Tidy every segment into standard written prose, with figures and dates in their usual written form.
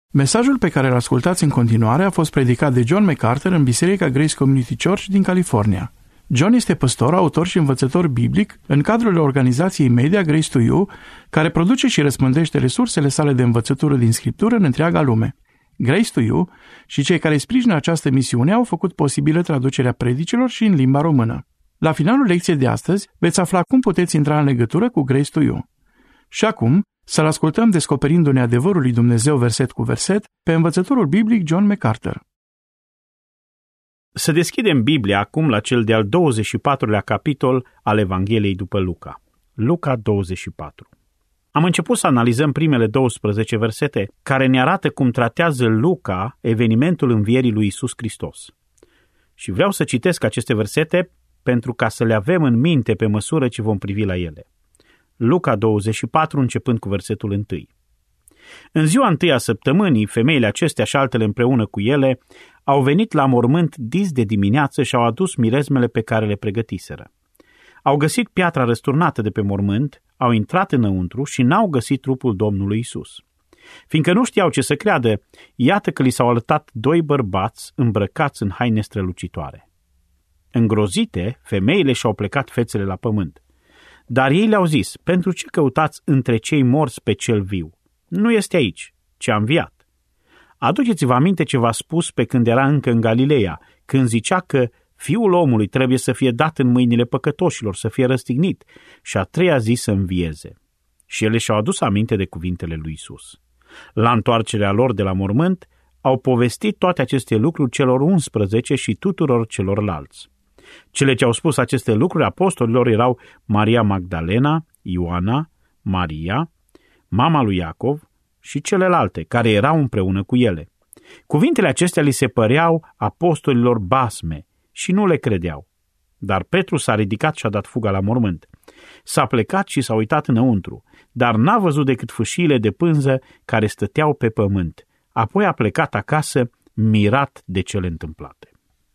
Mesajul pe care îl ascultați în continuare a fost predicat de John MacArthur în Biserica Grace Community Church din California. John este păstor, autor și învățător biblic în cadrul organizației media Grace to You, care produce și răspândește resursele sale de învățătură din Scriptură în întreaga lume. Grace to You și cei care sprijină această misiune au făcut posibilă traducerea predicilor și în limba română. La finalul lecției de astăzi veți afla cum puteți intra în legătură cu Grace to You. Și acum, să-l ascultăm descoperindu-ne adevărul lui Dumnezeu verset cu verset pe învățătorul biblic John MacArthur. Să deschidem Biblia acum la cel de-al 24-lea capitol al Evangheliei după Luca. Luca 24. Am început să analizăm primele 12 versete care ne arată cum tratează Luca evenimentul învierii lui Iisus Hristos. Și vreau să citesc aceste versete pentru ca să le avem în minte pe măsură ce vom privi la ele. Luca 24, începând cu versetul 1. În ziua întâi a săptămânii, femeile acestea și altele împreună cu ele au venit la mormânt dis de dimineață și au adus mirezmele pe care le pregătiseră. Au găsit piatra răsturnată de pe mormânt, au intrat înăuntru și n-au găsit trupul Domnului Isus. Fiindcă nu știau ce să creadă, iată că li s-au alătat doi bărbați îmbrăcați în haine strălucitoare. Îngrozite, femeile și-au plecat fețele la pământ. Dar ei le-au zis: pentru ce căutați între cei morți pe cel viu? Nu este aici, ci a înviat. Aduceți-vă aminte ce v-a spus pe când era încă în Galileea, când zicea că Fiul omului trebuie să fie dat în mâinile păcătoșilor, să fie răstignit și a treia zi să învieze. Și ele și-au adus aminte de cuvintele lui Isus. La întoarcerea lor de la mormânt, au povestit toate aceste lucruri celor 11 și tuturor celorlalți. Cele ce au spus aceste lucruri apostolilor erau Maria Magdalena, Ioana, Maria, mama lui Iacov și celelalte care erau împreună cu ele. Cuvintele acestea li se păreau apostolilor basme și nu le credeau. Dar Petru s-a ridicat și a dat fuga la mormânt. S-a plecat și s-a uitat înăuntru, dar n-a văzut decât fâșiile de pânză care stăteau pe pământ. Apoi a plecat acasă, mirat de cele întâmplate.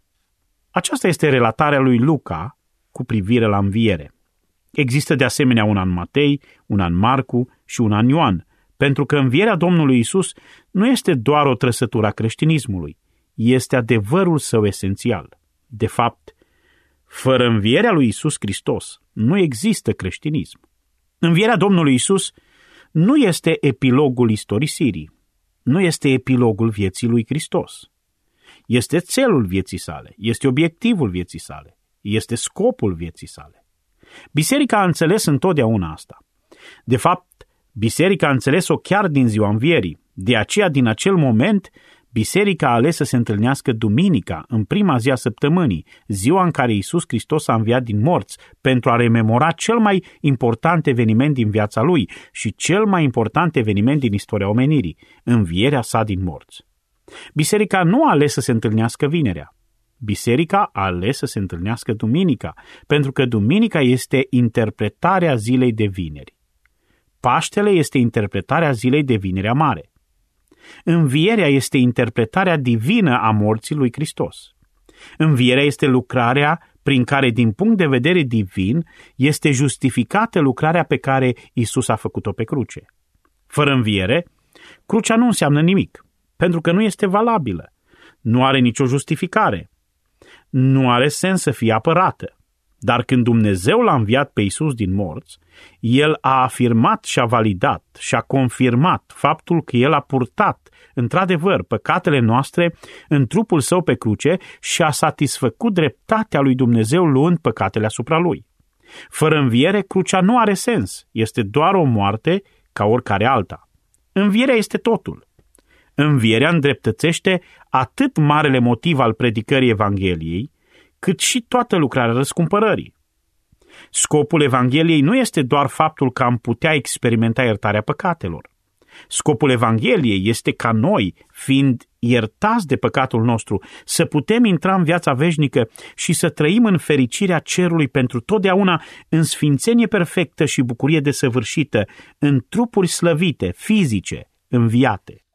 Aceasta este relatarea lui Luca cu privire la înviere. Există de asemenea una în Matei, una în Marcu și una în Ioan, pentru că învierea Domnului Isus nu este doar o trăsătură a creștinismului, este adevărul său esențial. De fapt, fără învierea lui Isus Hristos nu există creștinism. Învierea Domnului Isus nu este epilogul istorisirii, nu este epilogul vieții lui Hristos. Este țelul vieții sale, este obiectivul vieții sale, este scopul vieții sale. Biserica a înțeles întotdeauna asta. De fapt, biserica a înțeles-o chiar din ziua învierii. De aceea, din acel moment, biserica a ales să se întâlnească duminica, în prima zi a săptămânii, ziua în care Iisus Hristos a înviat din morți, pentru a rememora cel mai important eveniment din viața lui și cel mai important eveniment din istoria omenirii, învierea sa din morți. Biserica nu a ales să se întâlnească vinerea. Biserica a ales să se întâlnească duminica, pentru că duminica este interpretarea zilei de vineri. Paștele este interpretarea zilei de vinerea mare. Învierea este interpretarea divină a morții lui Hristos. Învierea este lucrarea prin care, din punct de vedere divin, este justificată lucrarea pe care Isus a făcut-o pe cruce. Fără înviere, crucea nu înseamnă nimic, pentru că nu este valabilă, nu are nicio justificare, nu are sens să fie apărată. Dar când Dumnezeu l-a înviat pe Iisus din morți, El a afirmat și a validat și a confirmat faptul că El a purtat, într-adevăr, păcatele noastre în trupul Său pe cruce și a satisfăcut dreptatea lui Dumnezeu luând păcatele asupra Lui. Fără înviere, crucea nu are sens, este doar o moarte ca oricare alta. Învierea este totul. Învierea îndreptățește atât marele motiv al predicării Evangheliei, cât și toată lucrarea răscumpărării. Scopul Evangheliei nu este doar faptul că am putea experimenta iertarea păcatelor. Scopul Evangheliei este ca noi, fiind iertați de păcatul nostru, să putem intra în viața veșnică și să trăim în fericirea cerului pentru totdeauna, în sfințenie perfectă și bucurie desăvârșită, în trupuri slăvite, fizice, înviate.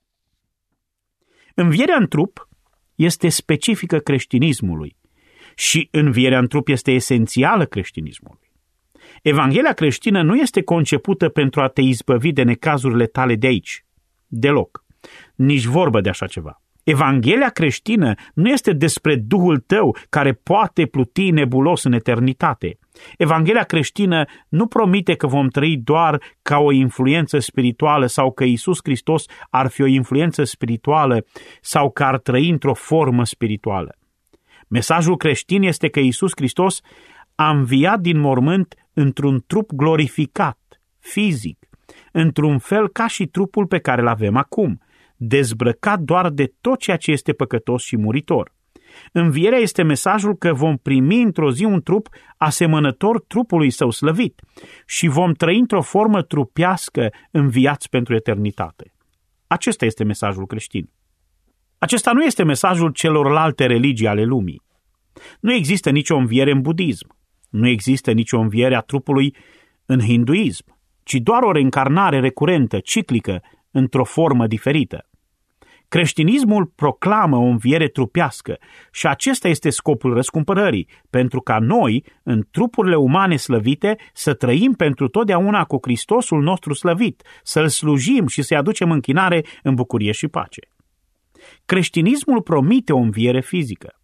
Învierea în trup este specifică creștinismului și învierea în trup este esențială creștinismului. Evanghelia creștină nu este concepută pentru a te izbăvi de necazurile tale de aici. Deloc. nici vorbă de așa ceva. Evanghelia creștină nu este despre Duhul tău care poate pluti nebulos în eternitate. Evanghelia creștină nu promite că vom trăi doar ca o influență spirituală sau că Iisus Hristos ar fi o influență spirituală sau că ar trăi într-o formă spirituală. Mesajul creștin este că Iisus Hristos a înviat din mormânt într-un trup glorificat, fizic, într-un fel ca și trupul pe care îl avem acum, dezbrăcat doar de tot ceea ce este păcătos și muritor. Învierea este mesajul că vom primi într-o zi un trup asemănător trupului său slăvit și vom trăi într-o formă trupească înviați pentru eternitate. Acesta este mesajul creștin. Acesta nu este mesajul celorlalte religii ale lumii. Nu există nicio înviere în budism, nu există nicio înviere a trupului în hinduism, ci doar o reîncarnare recurentă, ciclică, într-o formă diferită. Creștinismul proclamă o înviere trupească și acesta este scopul răscumpărării, pentru ca noi, în trupurile umane slăvite, să trăim pentru totdeauna cu Hristosul nostru slăvit, să-L slujim și să-i aducem închinare în bucurie și pace. Creștinismul promite o înviere fizică.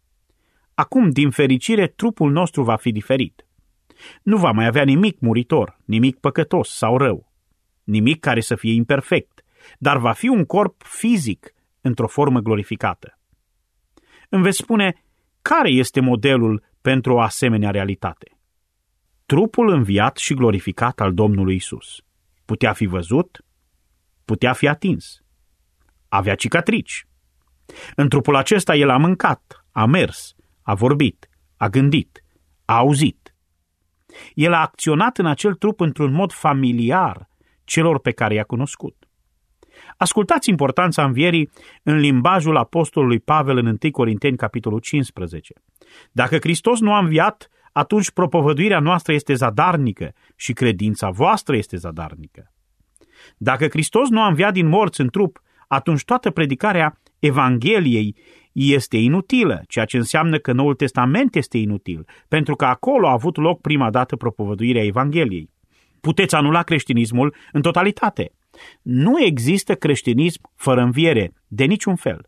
Acum, din fericire, trupul nostru va fi diferit. Nu va mai avea nimic muritor, nimic păcătos sau rău, nimic care să fie imperfect, dar va fi un corp fizic într-o formă glorificată. Îmi veți spune, care este modelul pentru o asemenea realitate? Trupul înviat și glorificat al Domnului Isus. Putea fi văzut, putea fi atins, avea cicatrici. În trupul acesta el a mâncat, a mers, a vorbit, a gândit, a auzit. El a acționat în acel trup într-un mod familiar celor pe care i-a cunoscut. Ascultați importanța învierii în limbajul apostolului Pavel în 1 Corinteni, capitolul 15. Dacă Hristos nu a înviat, atunci propovăduirea noastră este zadarnică și credința voastră este zadarnică. Dacă Hristos nu a înviat din morți în trup, atunci toată predicarea Evangheliei este inutilă, ceea ce înseamnă că Noul Testament este inutil, pentru că acolo a avut loc prima dată propovăduirea Evangheliei. Puteți anula creștinismul în totalitate. Nu există creștinism fără înviere, de niciun fel.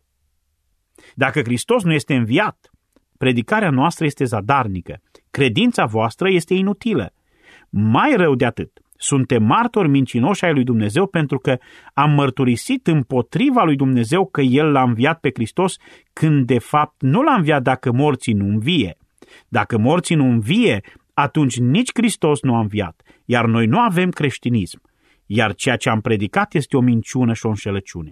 Dacă Hristos nu este înviat, predicarea noastră este zadarnică, credința voastră este inutilă. Mai rău de atât, suntem martori mincinoși ai lui Dumnezeu pentru că am mărturisit împotriva lui Dumnezeu că El l-a înviat pe Hristos, când de fapt nu l-a înviat dacă morții nu învie. Dacă morții nu învie, atunci nici Hristos nu a înviat, iar noi nu avem creștinism, iar ceea ce am predicat este o minciună și o înșelăciune.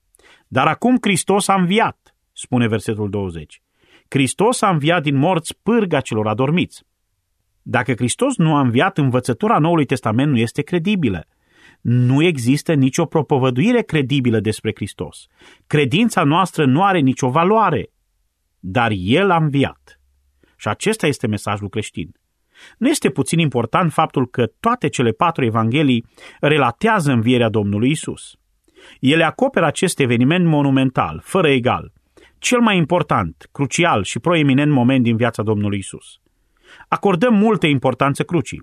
Dar acum Hristos a înviat, spune versetul 20. Hristos a înviat din morți pârga celor adormiți. Dacă Hristos nu a înviat, învățătura Noului Testament nu este credibilă. Nu există nicio propovăduire credibilă despre Hristos. Credința noastră nu are nicio valoare, dar El a înviat. Și acesta este mesajul creștin. Nu este puțin important faptul că toate cele 4 evanghelii relatează învierea Domnului Isus. Ele acoperă acest eveniment monumental, fără egal, cel mai important, crucial și proeminent moment din viața Domnului Isus. Acordăm multă importanță crucii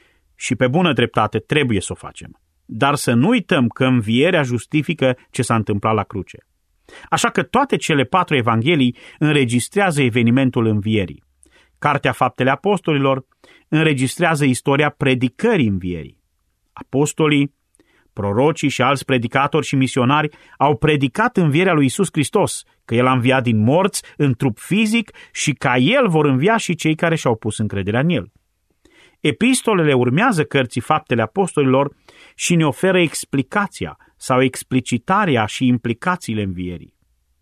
și pe bună dreptate trebuie să o facem, dar să nu uităm că învierea justifică ce s-a întâmplat la cruce. Așa că toate cele 4 evanghelii înregistrează evenimentul învierii. Cartea Faptele Apostolilor înregistrează istoria predicării învierii. Apostolii, prorocii și alți predicatori și misionari au predicat învierea lui Isus Hristos, că El a înviat din morți în trup fizic și ca El vor învia și cei care și-au pus încrederea în El. Epistolele urmează cărții Faptele Apostolilor și ne oferă explicația sau explicitarea și implicațiile învierii.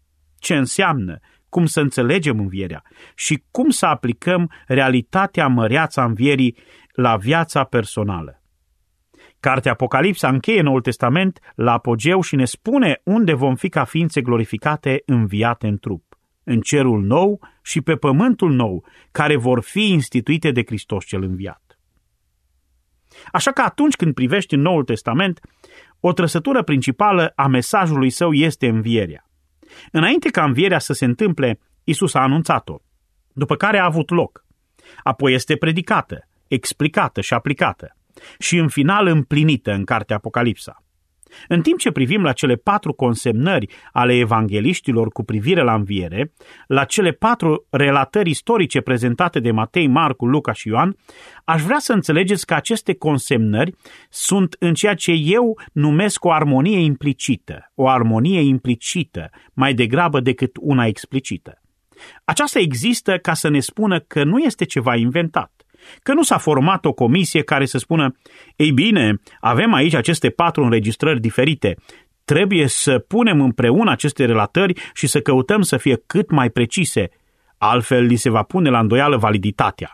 Ce înseamnă, cum să înțelegem învierea și cum să aplicăm realitatea măreață a învierii la viața personală. Cartea Apocalipsa încheie Noul Testament la apogeu și ne spune unde vom fi ca ființe glorificate înviate în trup, în cerul nou și pe pământul nou, care vor fi instituite de Hristos cel înviat. Așa că atunci când privești în Noul Testament, o trăsătură principală a mesajului său este învierea. Înainte ca învierea să se întâmple, Isus a anunțat-o, după care a avut loc. Apoi este predicată, explicată și aplicată și în final împlinită în cartea Apocalipsa. În timp ce privim la cele 4 consemnări ale evangheliștilor cu privire la înviere, la cele 4 relatări istorice prezentate de Matei, Marcu, Luca și Ioan, aș vrea să înțelegeți că aceste consemnări sunt în ceea ce eu numesc o armonie implicită, mai degrabă decât una explicită. Aceasta există ca să ne spună că nu este ceva inventat, că nu s-a format o comisie care să spună: ei bine, avem aici aceste 4 înregistrări diferite, trebuie să punem împreună aceste relatări și să căutăm să fie cât mai precise, altfel li se va pune la îndoială validitatea.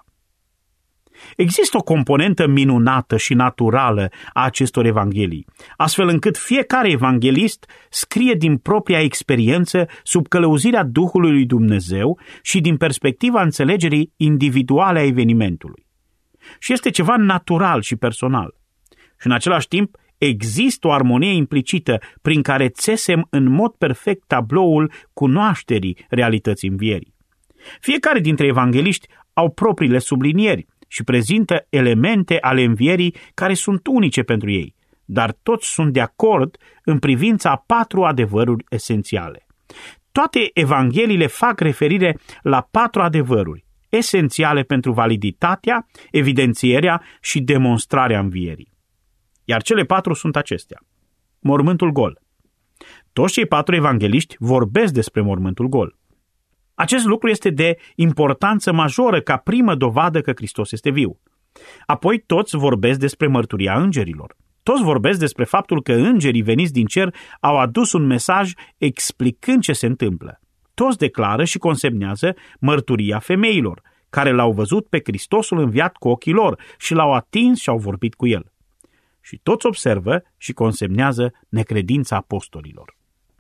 Există o componentă minunată și naturală a acestor evanghelii, astfel încât fiecare evanghelist scrie din propria experiență, sub călăuzirea Duhului lui Dumnezeu și din perspectiva înțelegerii individuale a evenimentului. Și este ceva natural și personal. Și în același timp există o armonie implicită prin care țesem în mod perfect tabloul cunoașterii realității învierii. Fiecare dintre evangeliști au propriile sublinieri și prezintă elemente ale învierii care sunt unice pentru ei, dar toți sunt de acord în privința a 4 adevăruri esențiale. Toate evangheliile fac referire la 4 adevăruri esențiale pentru validitatea, evidențierea și demonstrarea învierii. Iar cele 4 sunt acestea. Mormântul gol. Toți cei 4 evangeliști vorbesc despre mormântul gol. Acest lucru este de importanță majoră ca primă dovadă că Hristos este viu. Apoi toți vorbesc despre mărturia îngerilor. Toți vorbesc despre faptul că îngerii veniți din cer au adus un mesaj explicând ce se întâmplă. Toți declară și consemnează mărturia femeilor, care l-au văzut pe Hristosul înviat cu ochii lor și l-au atins și au vorbit cu el. Și toți observă și consemnează necredința apostolilor.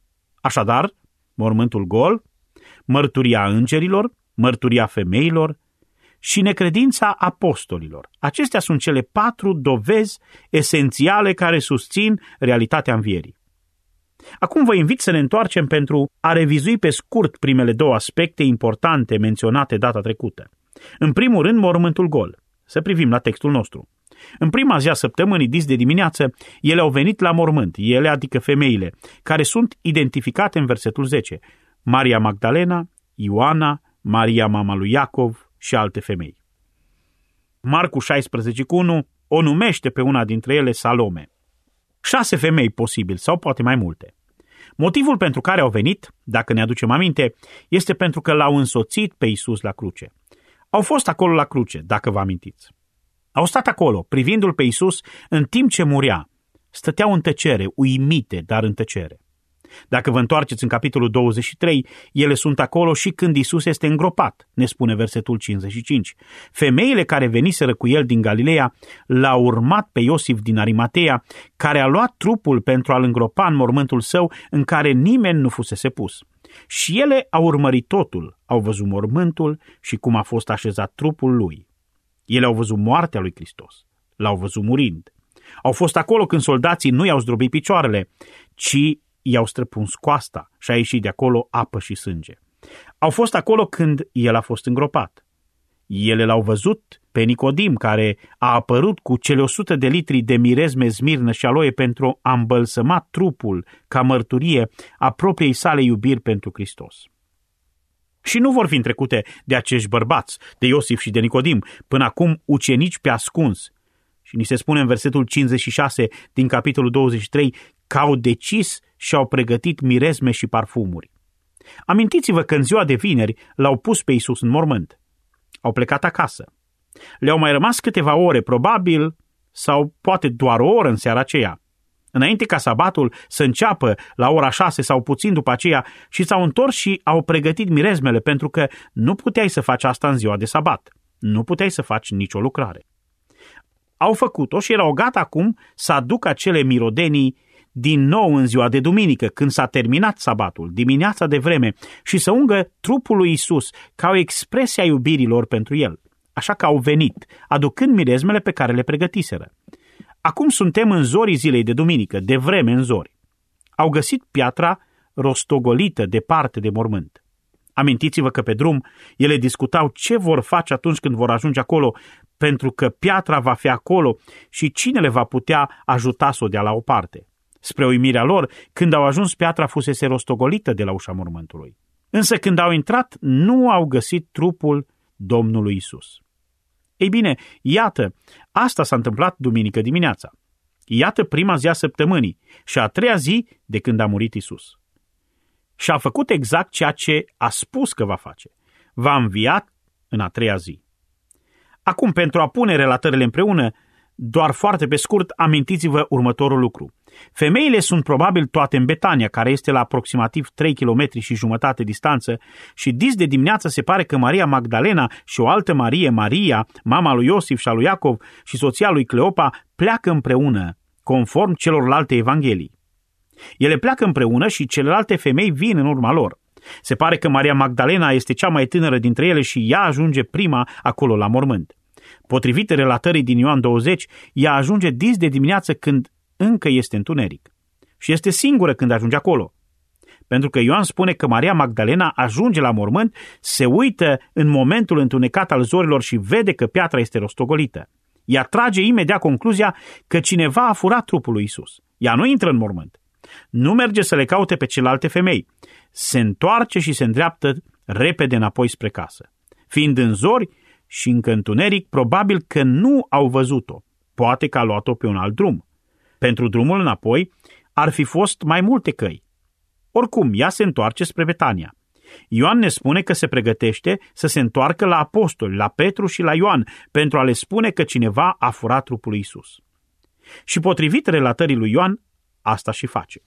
Așadar, mormântul gol, mărturia îngerilor, mărturia femeilor și necredința apostolilor. Acestea sunt cele 4 dovezi esențiale care susțin realitatea învierii. Acum vă invit să ne întoarcem pentru a revizui pe scurt primele 2 aspecte importante menționate data trecută. În primul rând, mormântul gol. Să privim la textul nostru. În prima zi a săptămânii, dis de dimineață, ele au venit la mormânt, ele adică femeile, care sunt identificate în versetul 10. Maria Magdalena, Ioana, Maria mama lui Iacov și alte femei. Marcu 16:1 o numește pe una dintre ele Salome. 6 femei posibil sau poate mai multe. Motivul pentru care au venit, dacă ne aducem aminte, este pentru că l-au însoțit pe Iisus la cruce. Au fost acolo la cruce, dacă vă amintiți. Au stat acolo, privindu-l pe Iisus în timp ce murea. Stăteau în tăcere, uimite, dar în tăcere. Dacă vă întoarceți în capitolul 23, ele sunt acolo și când Iisus este îngropat, ne spune versetul 55. Femeile care veniseră cu el din Galileea l-au urmat pe Iosif din Arimatea, care a luat trupul pentru a-l îngropa în mormântul său în care nimeni nu fusese pus. Și ele au urmărit totul, au văzut mormântul și cum a fost așezat trupul lui. Ele au văzut moartea lui Hristos, l-au văzut murind. Au fost acolo când soldații nu i-au zdrobit picioarele, ci i-au străpuns coasta și a ieșit de acolo apă și sânge. Au fost acolo când el a fost îngropat. Ele l-au văzut pe Nicodim, care a apărut cu cele 100 de litri de mirezme, smirnă și aloe pentru a îmbălsăma trupul ca mărturie a propriei sale iubiri pentru Hristos. Și nu vor fi întrecute de acești bărbați, de Iosif și de Nicodim, până acum ucenici pe ascuns. Și ni se spune în versetul 56 din capitolul 23 că au decis și au pregătit mirezme și parfumuri. Amintiți-vă că în ziua de vineri l-au pus pe Iisus în mormânt. Au plecat acasă. Le-au mai rămas câteva ore, probabil, sau poate doar o oră în seara aceea. Înainte ca sabatul să înceapă la ora 6 sau puțin după aceea, și s-au întors și au pregătit mirezmele, pentru că nu puteai să faci asta în ziua de sabat. Nu puteai să faci nicio lucrare. Au făcut-o și erau gata acum să aducă acele mirodenii din nou în ziua de duminică, când s-a terminat sabatul, dimineața de vreme, și să ungă trupul lui Iisus ca o expresie a iubirilor pentru el. Așa că au venit, aducând mirezmele pe care le pregătiseră. Acum suntem în zorii zilei de duminică, de vreme în zori. Au găsit piatra rostogolită departe de mormânt. Amintiți-vă că pe drum ele discutau ce vor face atunci când vor ajunge acolo, pentru că piatra va fi acolo și cine le va putea ajuta să o dea la o parte. Spre uimirea lor, când au ajuns, piatra fusese rostogolită de la ușa mormântului. Însă când au intrat, nu au găsit trupul Domnului Isus. Ei bine, iată, asta s-a întâmplat duminică dimineața. Iată prima zi a săptămânii și a treia zi de când a murit Isus. Și a făcut exact ceea ce a spus că va face. Va învia în a treia zi. Acum, pentru a pune relatările împreună, doar foarte pe scurt, amintiți-vă următorul lucru. Femeile sunt probabil toate în Betania, care este la aproximativ 3 km și jumătate distanță, și dis de dimineață se pare că Maria Magdalena și o altă Marie, Maria, mama lui Iosif și a lui Iacov și soția lui Cleopa, pleacă împreună, conform celorlalte evanghelii. Ele pleacă împreună și celelalte femei vin în urma lor. Se pare că Maria Magdalena este cea mai tânără dintre ele și ea ajunge prima acolo la mormânt. Potrivit relatării din Ioan 20, ea ajunge dis de dimineață când încă este întuneric. Și este singură când ajunge acolo. Pentru că Ioan spune că Maria Magdalena ajunge la mormânt, se uită în momentul întunecat al zorilor și vede că piatra este rostogolită. Ea trage imediat concluzia că cineva a furat trupul lui Isus. Ea nu intră în mormânt. Nu merge să le caute pe celelalte femei. Se întoarce și se îndreaptă repede înapoi spre casă. Fiind în zori și încă întuneric, probabil că nu au văzut-o. Poate că a luat-o pe un alt drum. Pentru drumul înapoi ar fi fost mai multe căi. Oricum, ea se întoarce spre Betania. Ioan ne spune că se pregătește să se întoarcă la apostoli, la Petru și la Ioan, pentru a le spune că cineva a furat trupul lui Isus. Și potrivit relatării lui Ioan, asta și face.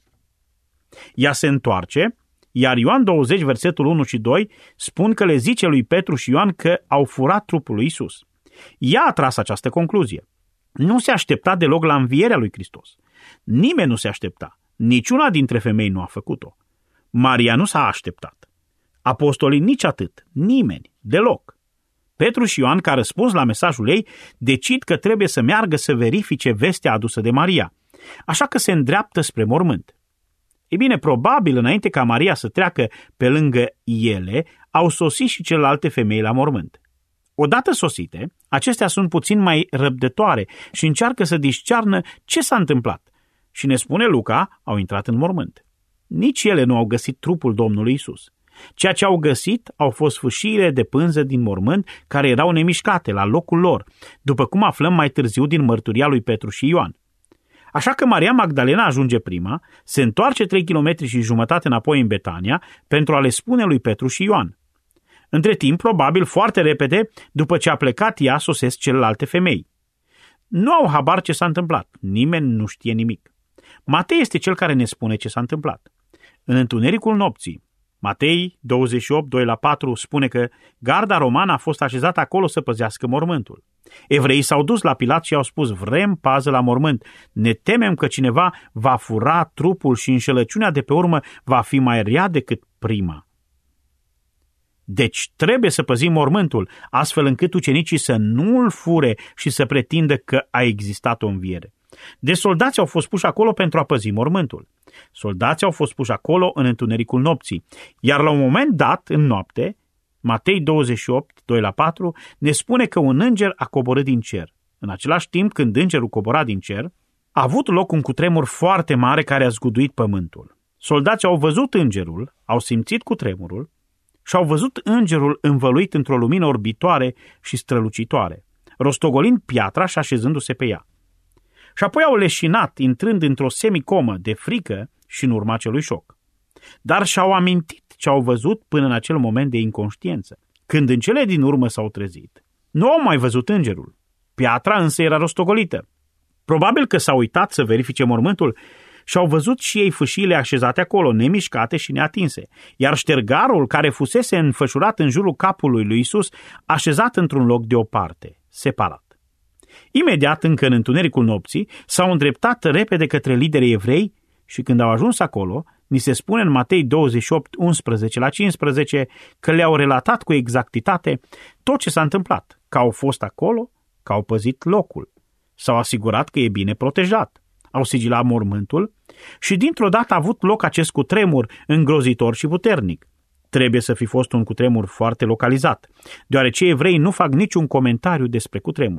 Ea se întoarce, iar Ioan 20, versetul 1 și 2, spun că le zice lui Petru și Ioan că au furat trupul lui Isus. Ea a tras această concluzie. Nu se aștepta deloc la învierea lui Hristos. Nimeni nu se aștepta. Niciuna dintre femei nu a făcut-o. Maria nu s-a așteptat. Apostolii nici atât. Nimeni. Deloc. Petru și Ioan, ca răspuns la mesajul ei, decid că trebuie să meargă să verifice vestea adusă de Maria. Așa că se îndreaptă spre mormânt. Ei bine, probabil înainte ca Maria să treacă pe lângă ele, au sosit și celelalte femei la mormânt. Odată sosite, acestea sunt puțin mai răbdătoare și încearcă să discearnă ce s-a întâmplat. Și ne spune Luca, au intrat în mormânt. Nici ele nu au găsit trupul Domnului Isus. Ceea ce au găsit au fost fâșiile de pânză din mormânt care erau nemișcate la locul lor, după cum aflăm mai târziu din mărturia lui Petru și Ioan. Așa că Maria Magdalena ajunge prima, se întoarce 3 km și jumătate înapoi în Betania pentru a le spune lui Petru și Ioan. Între timp, probabil foarte repede, după ce a plecat ea, sosesc celelalte femei. Nu au habar ce s-a întâmplat, nimeni nu știe nimic. Matei este cel care ne spune ce s-a întâmplat. În întunericul nopții, Matei 28, 2-4 spune că garda romană a fost așezată acolo să păzească mormântul. Evreii s-au dus la Pilat și au spus: vrem pază la mormânt, ne temem că cineva va fura trupul și înșelăciunea de pe urmă va fi mai rea decât prima. Deci trebuie să păzim mormântul, astfel încât ucenicii să nu îl fure și să pretindă că a existat o înviere. Deci soldații au fost puși acolo pentru a păzi mormântul. Soldații au fost puși acolo în întunericul nopții, iar la un moment dat, în noapte, Matei 28, 2-4, ne spune că un înger a coborât din cer. În același timp, când îngerul cobora din cer, a avut loc un cutremur foarte mare care a zguduit pământul. Soldații au văzut îngerul, au simțit cutremurul și au văzut îngerul învăluit într-o lumină orbitoare și strălucitoare, rostogolind piatra și așezându-se pe ea. Și apoi au leșinat, intrând într-o semicomă de frică și în urma acelui șoc. Dar și-au amintit ce au văzut până în acel moment de inconștiență. Când în cele din urmă s-au trezit, nu au mai văzut îngerul. Piatra însă era rostogolită. Probabil că s-au uitat să verifice mormântul și au văzut și ei fâșiile așezate acolo, nemișcate și neatinse, iar ștergarul care fusese înfășurat în jurul capului lui Isus, așezat într-un loc deoparte, separat. Imediat, încă în întunericul nopții, s-au îndreptat repede către liderii evrei și când au ajuns acolo, ni se spune în Matei 28, 11-15, că le-au relatat cu exactitate tot ce s-a întâmplat, că au fost acolo, că au păzit locul, s-au asigurat că e bine protejat, au sigilat mormântul și dintr-o dată a avut loc acest cutremur îngrozitor și puternic. Trebuie să fi fost un cutremur foarte localizat, deoarece evreii nu fac niciun comentariu despre cutremur.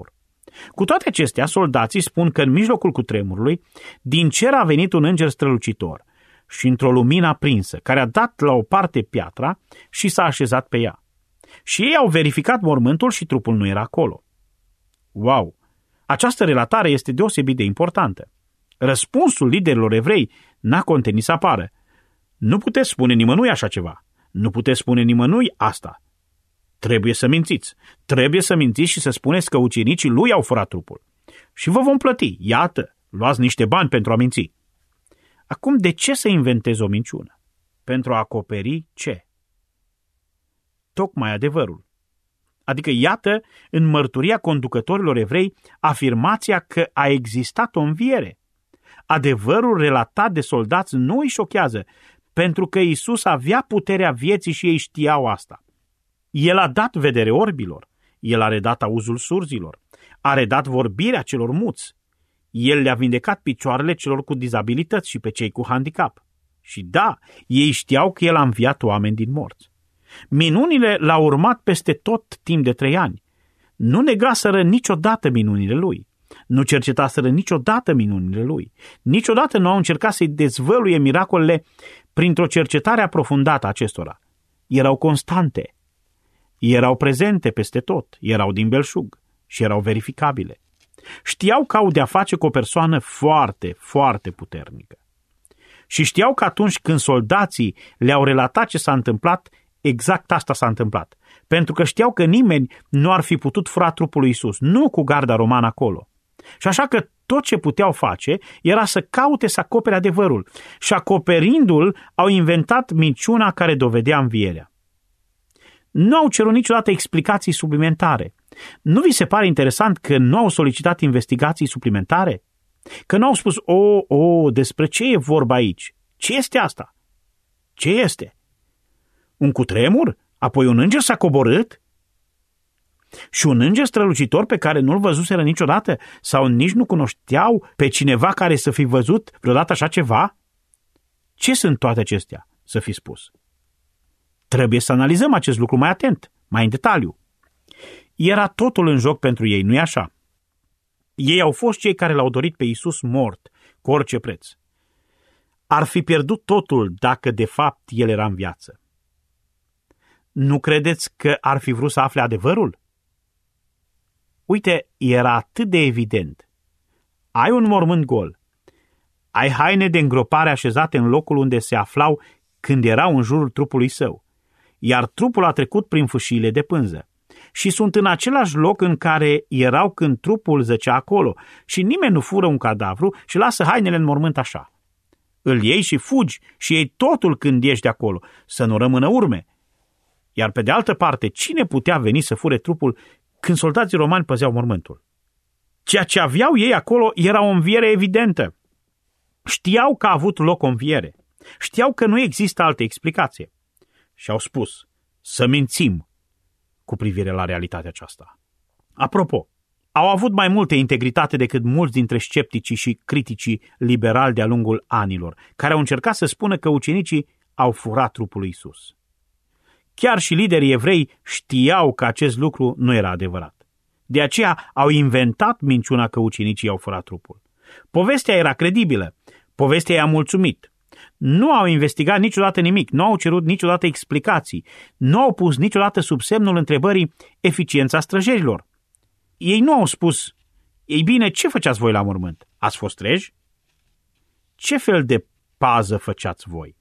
Cu toate acestea, soldații spun că în mijlocul cutremurului, din cer a venit un înger strălucitor și într-o lumină aprinsă, care a dat la o parte piatra și s-a așezat pe ea. Și ei au verificat mormântul și trupul nu era acolo. Wow! Această relatare este deosebit de importantă. Răspunsul liderilor evrei n-a contenit să apară. Nu puteți spune nimănui așa ceva. Nu puteți spune nimănui asta. Trebuie să mințiți. Trebuie să mințiți și să spuneți că ucenicii lui au furat trupul. Și vă vom plăti. Iată, luați niște bani pentru a minți. Acum, de ce să inventezi o minciună? Pentru a acoperi ce? Tocmai adevărul. Adică, iată, în mărturia conducătorilor evrei, afirmația că a existat o înviere. Adevărul relatat de soldați nu îi șochează, pentru că Iisus avea puterea vieții și ei știau asta. El a dat vedere orbilor, El a redat auzul surzilor, a redat vorbirea celor muți, El le-a vindecat picioarele celor cu dizabilități și pe cei cu handicap. Și da, ei știau că El a înviat oameni din morți. Minunile l-au urmat peste tot timp de 3 ani. Nu negaseră niciodată minunile Lui. Nu cercetaseră niciodată minunile Lui. Niciodată nu au încercat să-i dezvăluie miracolele printr-o cercetare aprofundată a acestora. Erau constante. Erau prezente peste tot. Erau din belșug și erau verificabile. Știau că au de-a face cu o persoană foarte, foarte puternică. Și știau că atunci când soldații le-au relatat ce s-a întâmplat, exact asta s-a întâmplat. Pentru că știau că nimeni nu ar fi putut fura trupul lui Iisus, nu cu garda romană acolo. Și așa că tot ce puteau face era să caute să acopere adevărul. Și acoperindu-l, au inventat minciuna care dovedea învierea. Nu au cerut niciodată explicații suplimentare. Nu vi se pare interesant că nu au solicitat investigații suplimentare? Că nu au spus, despre ce e vorba aici? Ce este asta? Ce este? Un cutremur? Apoi un înger s-a coborât? Și un înger strălucitor pe care nu-l văzuseră niciodată? Sau nici nu cunoșteau pe cineva care să fi văzut vreodată așa ceva? Ce sunt toate acestea, să fi spus? Trebuie să analizăm acest lucru mai atent, mai în detaliu. Era totul în joc pentru ei, nu-i așa? Ei au fost cei care l-au dorit pe Iisus mort, cu orice preț. Ar fi pierdut totul dacă de fapt El era în viață. Nu credeți că ar fi vrut să afle adevărul? Uite, era atât de evident. Ai un mormânt gol. Ai haine de îngropare așezate în locul unde se aflau când erau în jurul trupului său, iar trupul a trecut prin fâșiile de pânză. Și sunt în același loc în care erau când trupul zăcea acolo și nimeni nu fură un cadavru și lasă hainele în mormânt așa. Îl iei și fugi și iei totul când ieși de acolo, să nu rămână urme. Iar pe de altă parte, cine putea veni să fure trupul când soldații romani păzeau mormântul? Ceea ce aveau ei acolo era o înviere evidentă. Știau că a avut loc o înviere. Știau că nu există altă explicație. Și au spus să mințim cu privire la realitatea aceasta. Apropo, au avut mai multă integritate decât mulți dintre scepticii și criticii liberali de-a lungul anilor, care au încercat să spună că ucenicii au furat trupul lui Iisus. Chiar și liderii evrei știau că acest lucru nu era adevărat. De aceea au inventat minciuna că ucenicii au furat trupul. Povestea era credibilă, povestea i-a mulțumit. Nu au investigat niciodată nimic, nu au cerut niciodată explicații, nu au pus niciodată sub semnul întrebării eficiența străjerilor. Ei nu au spus, ei bine, ce făceați voi la mormânt? Ați fost treji? Ce fel de pază făceați voi?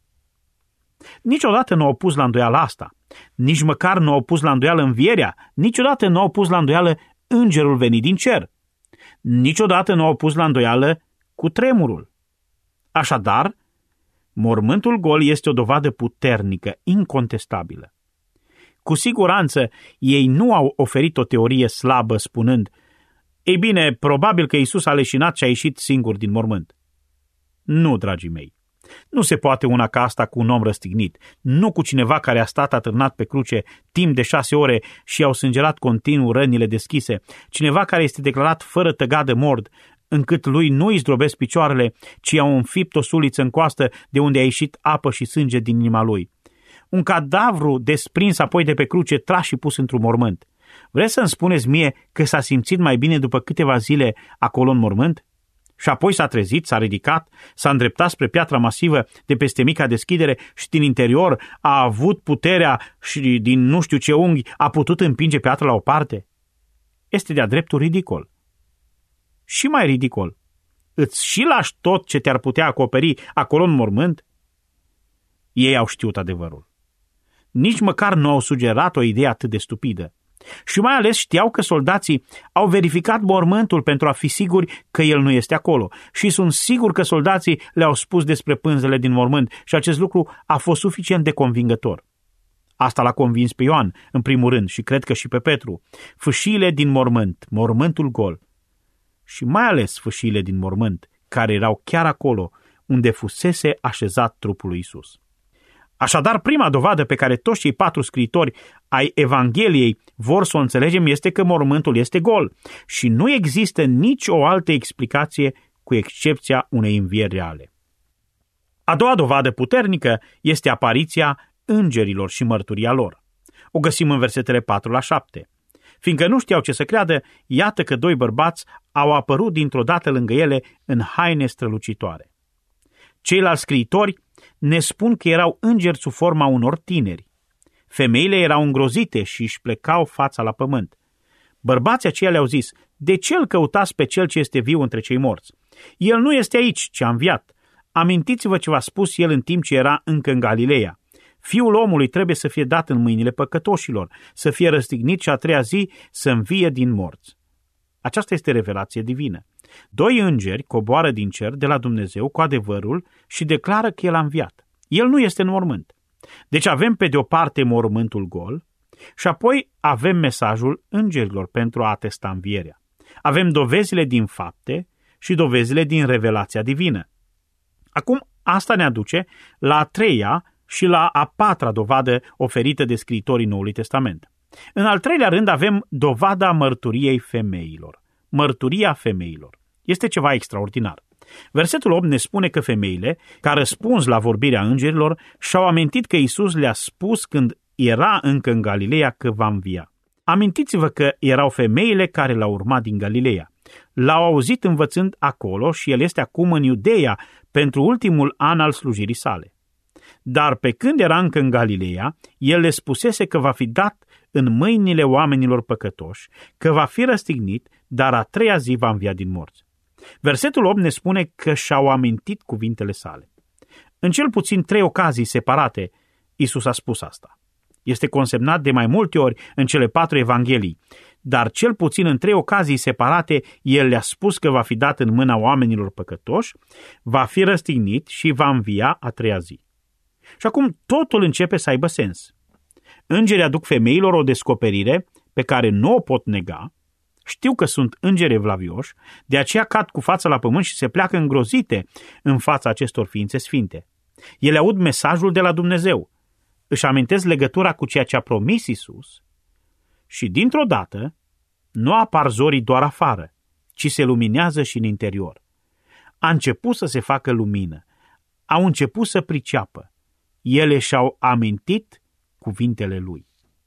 Niciodată nu au pus la îndoială asta, nici măcar nu au pus la îndoială învierea, niciodată nu au pus la îndoială îngerul venit din cer, niciodată nu au pus la îndoială cutremurul. Așadar, mormântul gol este o dovadă puternică, incontestabilă. Cu siguranță, ei nu au oferit o teorie slabă spunând, ei bine, probabil că Iisus a leșinat și a ieșit singur din mormânt. Nu, dragii mei. Nu se poate una ca asta cu un om răstignit, nu cu cineva care a stat atârnat pe cruce timp de 6 ore și i-au sângerat continuu rănile deschise, cineva care este declarat fără tăgadă mort, încât lui nu îi zdrobesc picioarele, ci i-au înfipt o suliță în coastă de unde a ieșit apă și sânge din inima lui. Un cadavru desprins apoi de pe cruce, tras și pus într-un mormânt. Vreți să-mi spuneți mie că s-a simțit mai bine după câteva zile acolo în mormânt? Și apoi s-a trezit, s-a ridicat, s-a îndreptat spre piatra masivă de peste mica deschidere și din interior a avut puterea și din nu știu ce unghi a putut împinge piatra la o parte? Este de-a dreptul ridicol. Și mai ridicol, îți și lași tot ce te-ar putea acoperi acolo în mormânt? Ei au știut adevărul. Nici măcar nu au sugerat o idee atât de stupidă. Și mai ales știau că soldații au verificat mormântul pentru a fi siguri că el nu este acolo. Și sunt sigur că soldații le-au spus despre pânzele din mormânt și acest lucru a fost suficient de convingător. Asta l-a convins pe Ioan, în primul rând, și cred că și pe Petru. Fâșiile din mormânt, mormântul gol. Și mai ales fâșiile din mormânt, care erau chiar acolo unde fusese așezat trupul lui Iisus. Așadar, prima dovadă pe care toți cei 4 scriitori ai Evangheliei vor să o înțelegem este că mormântul este gol și nu există nici o altă explicație cu excepția unei învieri reale. A doua dovadă puternică este apariția îngerilor și mărturia lor. O găsim în versetele 4-7. Fiindcă nu știau ce să creadă, iată că 2 bărbați au apărut dintr-o dată lângă ele în haine strălucitoare. Ceilalți scriitori ne spun că erau îngeri sub forma unor tineri. Femeile erau îngrozite și își plecau fața la pământ. Bărbații aceia le-au zis: de ce îl căutați pe cel ce este viu între cei morți? El nu este aici, ci a înviat. Amintiți-vă ce v-a spus el în timp ce era încă în Galileea. Fiul omului trebuie să fie dat în mâinile păcătoșilor, să fie răstignit și a 3-a zi să învie din morți. Aceasta este revelație divină. 2 îngeri coboară din cer de la Dumnezeu cu adevărul și declară că el a înviat. El nu este în mormânt. Deci avem pe de o parte mormântul gol și apoi avem mesajul îngerilor pentru a atesta învierea. Avem dovezile din fapte și dovezile din revelația divină. Acum asta ne aduce la a 3-a și la a 4-a dovadă oferită de scriitorii Noului Testament. În al 3-lea rând avem dovada mărturiei femeilor. Mărturia femeilor. Este ceva extraordinar. Versetul 8 ne spune că femeile, ca răspuns la vorbirea îngerilor, și-au amintit că Iisus le-a spus când era încă în Galileea că va învia. Amintiți-vă că erau femeile care l-au urmat din Galileea. L-au auzit învățând acolo și el este acum în Iudeea pentru ultimul an al slujirii sale. Dar pe când era încă în Galileea, el le spusese că va fi dat în mâinile oamenilor păcătoși, că va fi răstignit, dar a 3-a zi va învia din morți. Versetul 8 ne spune că și-au amintit cuvintele sale. În cel puțin 3 ocazii separate, Iisus a spus asta. Este consemnat de mai multe ori în cele 4 evanghelii, dar cel puțin în 3 ocazii separate, el le-a spus că va fi dat în mâna oamenilor păcătoși, va fi răstignit și va învia a 3-a zi. Și acum totul începe să aibă sens. Îngerii aduc femeilor o descoperire pe care nu o pot nega, știu că sunt îngeri evlavioși, de aceea cad cu fața la pământ și se pleacă îngrozite în fața acestor ființe sfinte. Ele aud mesajul de la Dumnezeu, își amintesc legătura cu ceea ce a promis Iisus și dintr-o dată nu apar zorii doar afară, ci se luminează și în interior. A început să se facă lumină, au început să priceapă, ele și-au amintit cuvintele lui.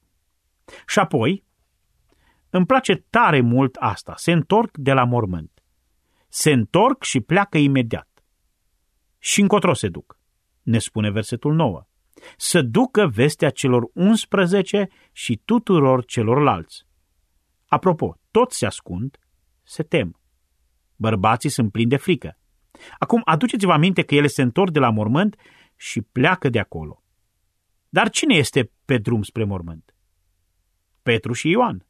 Și apoi, îmi place tare mult asta, se întorc de la mormânt. Se întorc și pleacă imediat. Și încotro se duc, ne spune versetul 9. Să ducă vestea celor 11 și tuturor celorlalți. Apropo, toți se ascund, se tem. Bărbații sunt plini de frică. Acum aduceți-vă aminte că ele se întorc de la mormânt și pleacă de acolo. Dar cine este pe drum spre mormânt? Petru și Ioan.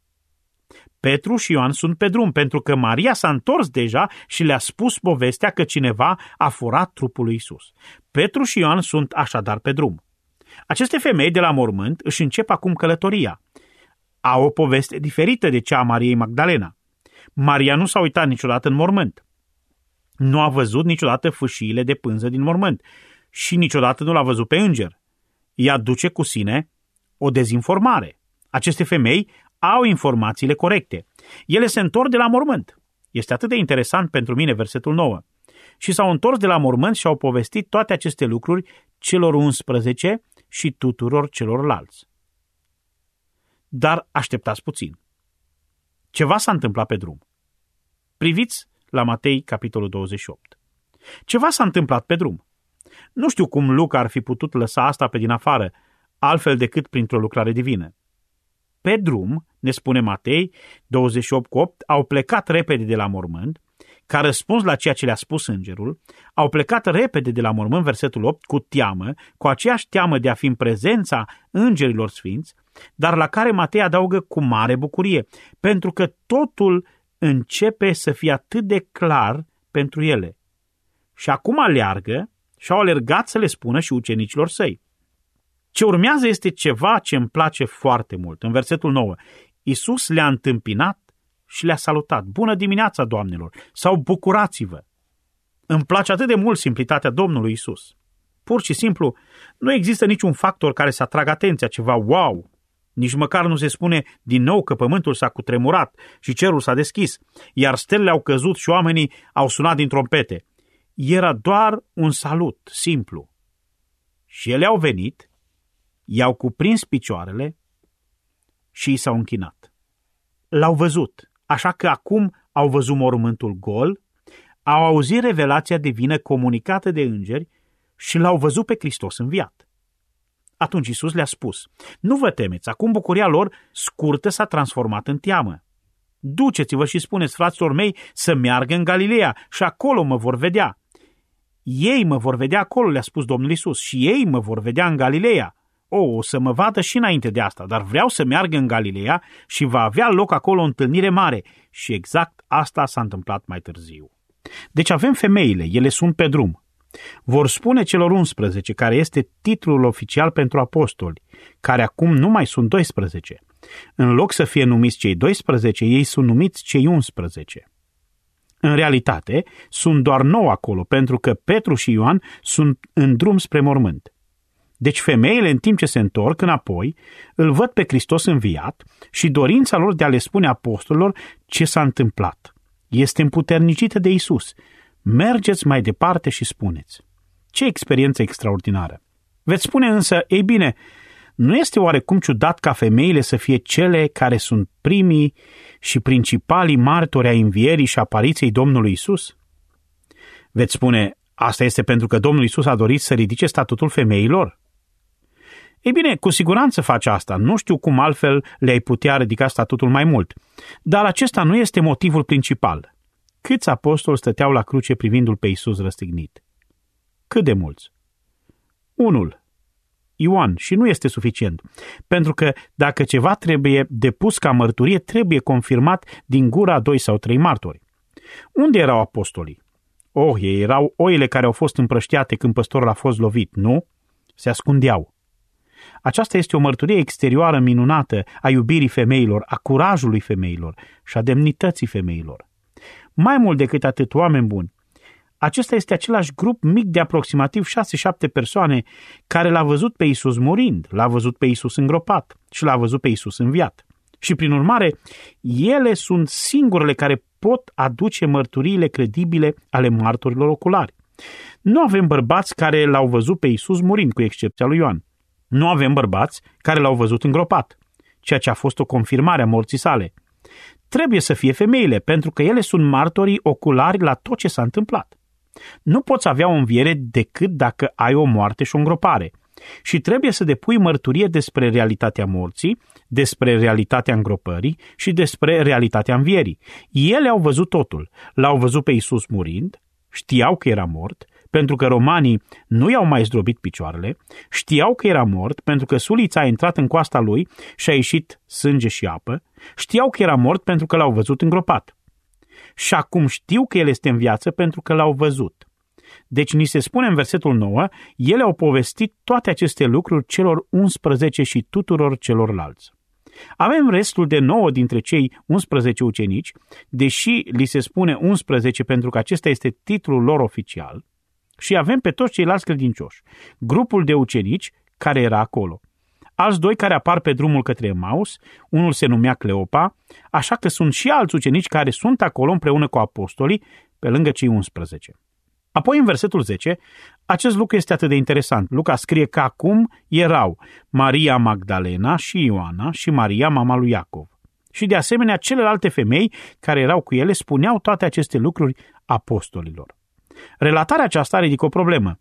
Petru și Ioan sunt pe drum, pentru că Maria s-a întors deja și le-a spus povestea că cineva a furat trupul lui Iisus. Petru și Ioan sunt așadar pe drum. Aceste femei de la mormânt își încep acum călătoria. Au o poveste diferită de cea a Mariei Magdalena. Maria nu s-a uitat niciodată în mormânt. Nu a văzut niciodată fâșiile de pânză din mormânt și niciodată nu l-a văzut pe înger. Ea duce cu sine o dezinformare. Aceste femei au informațiile corecte. Ele se întorc de la mormânt. Este atât de interesant pentru mine versetul 9. Și s-au întors de la mormânt și au povestit toate aceste lucruri celor 11 și tuturor celorlalți. dar așteptați puțin. Ceva s-a întâmplat pe drum. Priviți la Matei, capitolul 28. Ceva s-a întâmplat pe drum. Nu știu cum Luca ar fi putut lăsa asta pe din afară, altfel decât printr-o lucrare divină. Pe drum, ne spune Matei 28:8, au plecat repede de la mormânt, ca răspuns la ceea ce le-a spus îngerul, au plecat repede de la mormânt, versetul 8, cu teamă, cu aceeași teamă de a fi în prezența îngerilor sfinți, dar la care Matei adaugă cu mare bucurie, pentru că totul începe să fie atât de clar pentru ele. Și acum aleargă și au alergat să le spună și ucenicilor săi. Ce urmează este ceva ce îmi place foarte mult. În versetul 9, Iisus le-a întâmpinat și le-a salutat. Bună dimineața, doamnelor! Sau bucurați-vă! Îmi place atât de mult simplitatea Domnului Iisus. Pur și simplu, nu există niciun factor care să atragă atenția, ceva wow! Nici măcar nu se spune din nou că pământul s-a cutremurat și cerul s-a deschis, iar stelele au căzut și oamenii au sunat din trompete. Era doar un salut simplu. Și ele au venit, i-au cuprins picioarele și i s-au închinat. L-au văzut, așa că acum au văzut mormântul gol, au auzit revelația divină comunicată de îngeri și l-au văzut pe Hristos înviat. Atunci Iisus le-a spus, nu vă temeți, acum bucuria lor scurtă s-a transformat în teamă. Duceți-vă și spuneți fraților mei să meargă în Galileea și acolo mă vor vedea. Ei mă vor vedea acolo, le-a spus Domnul Iisus, și ei mă vor vedea în Galileea. O să mă vadă și înainte de asta, dar vreau să meargă în Galileea și va avea loc acolo o întâlnire mare. Și exact asta s-a întâmplat mai târziu. Deci avem femeile, ele sunt pe drum. Vor spune celor 11, care este titlul oficial pentru apostoli, care acum nu mai sunt 12. În loc să fie numiți cei 12, ei sunt numiți cei 11. În realitate, sunt doar 9 acolo, pentru că Petru și Ioan sunt în drum spre mormânt. Deci femeile, în timp ce se întorc înapoi, îl văd pe Hristos înviat și dorința lor de a le spune apostolilor ce s-a întâmplat este împuternicită de Iisus. Mergeți mai departe și spuneți. Ce experiență extraordinară! Veți spune însă, ei bine, nu este oarecum ciudat ca femeile să fie cele care sunt primii și principalii martori ai învierii și apariției Domnului Iisus? Veți spune, asta este pentru că Domnul Iisus a dorit să ridice statutul femeilor? Ei bine, cu siguranță face asta. Nu știu cum altfel le-ai putea ridica statutul mai mult. Dar acesta nu este motivul principal. Câți apostoli stăteau la cruce privindu-l pe Iisus răstignit? Cât de mulți? Unul, Ioan, și nu este suficient. Pentru că dacă ceva trebuie depus ca mărturie, trebuie confirmat din gura a 2 sau 3 martori. Unde erau apostolii? Ei erau oile care au fost împrăștiate când păstorul a fost lovit, nu? Se ascundeau. Aceasta este o mărturie exterioară minunată a iubirii femeilor, a curajului femeilor și a demnității femeilor. Mai mult decât atât, oameni buni, acesta este același grup mic de aproximativ 6-7 persoane care l-a văzut pe Iisus murind, l-a văzut pe Iisus îngropat și l-a văzut pe Iisus înviat. Și prin urmare, ele sunt singurele care pot aduce mărturiile credibile ale martorilor oculari. Nu avem bărbați care l-au văzut pe Iisus murind, cu excepția lui Ioan. Nu avem bărbați care l-au văzut îngropat, ceea ce a fost o confirmare a morții sale. Trebuie să fie femeile, pentru că ele sunt martorii oculari la tot ce s-a întâmplat. Nu poți avea o înviere decât dacă ai o moarte și o îngropare. Și trebuie să depui mărturie despre realitatea morții, despre realitatea îngropării și despre realitatea învierii. Ele au văzut totul. L-au văzut pe Iisus murind, știau că era mort, pentru că romanii nu i-au mai zdrobit picioarele, știau că era mort, pentru că sulița a intrat în coasta lui și a ieșit sânge și apă, știau că era mort pentru că l-au văzut îngropat. Și acum știu că el este în viață pentru că l-au văzut. Deci ni se spune în versetul 9, ele au povestit toate aceste lucruri celor 11 și tuturor celorlalți. Avem restul de 9 dintre cei 11 ucenici, deși li se spune 11 pentru că acesta este titlul lor oficial, și avem pe toți ceilalți credincioși, grupul de ucenici care era acolo. Alți 2 care apar pe drumul către Emaus, unul se numea Cleopa, așa că sunt și alți ucenici care sunt acolo împreună cu apostolii, pe lângă cei 11. Apoi, în versetul 10, acest lucru este atât de interesant. Luca scrie că acum erau Maria Magdalena și Ioana și Maria, mama lui Iacov. Și de asemenea, celelalte femei care erau cu ele spuneau toate aceste lucruri apostolilor. Relatarea aceasta ridică o problemă.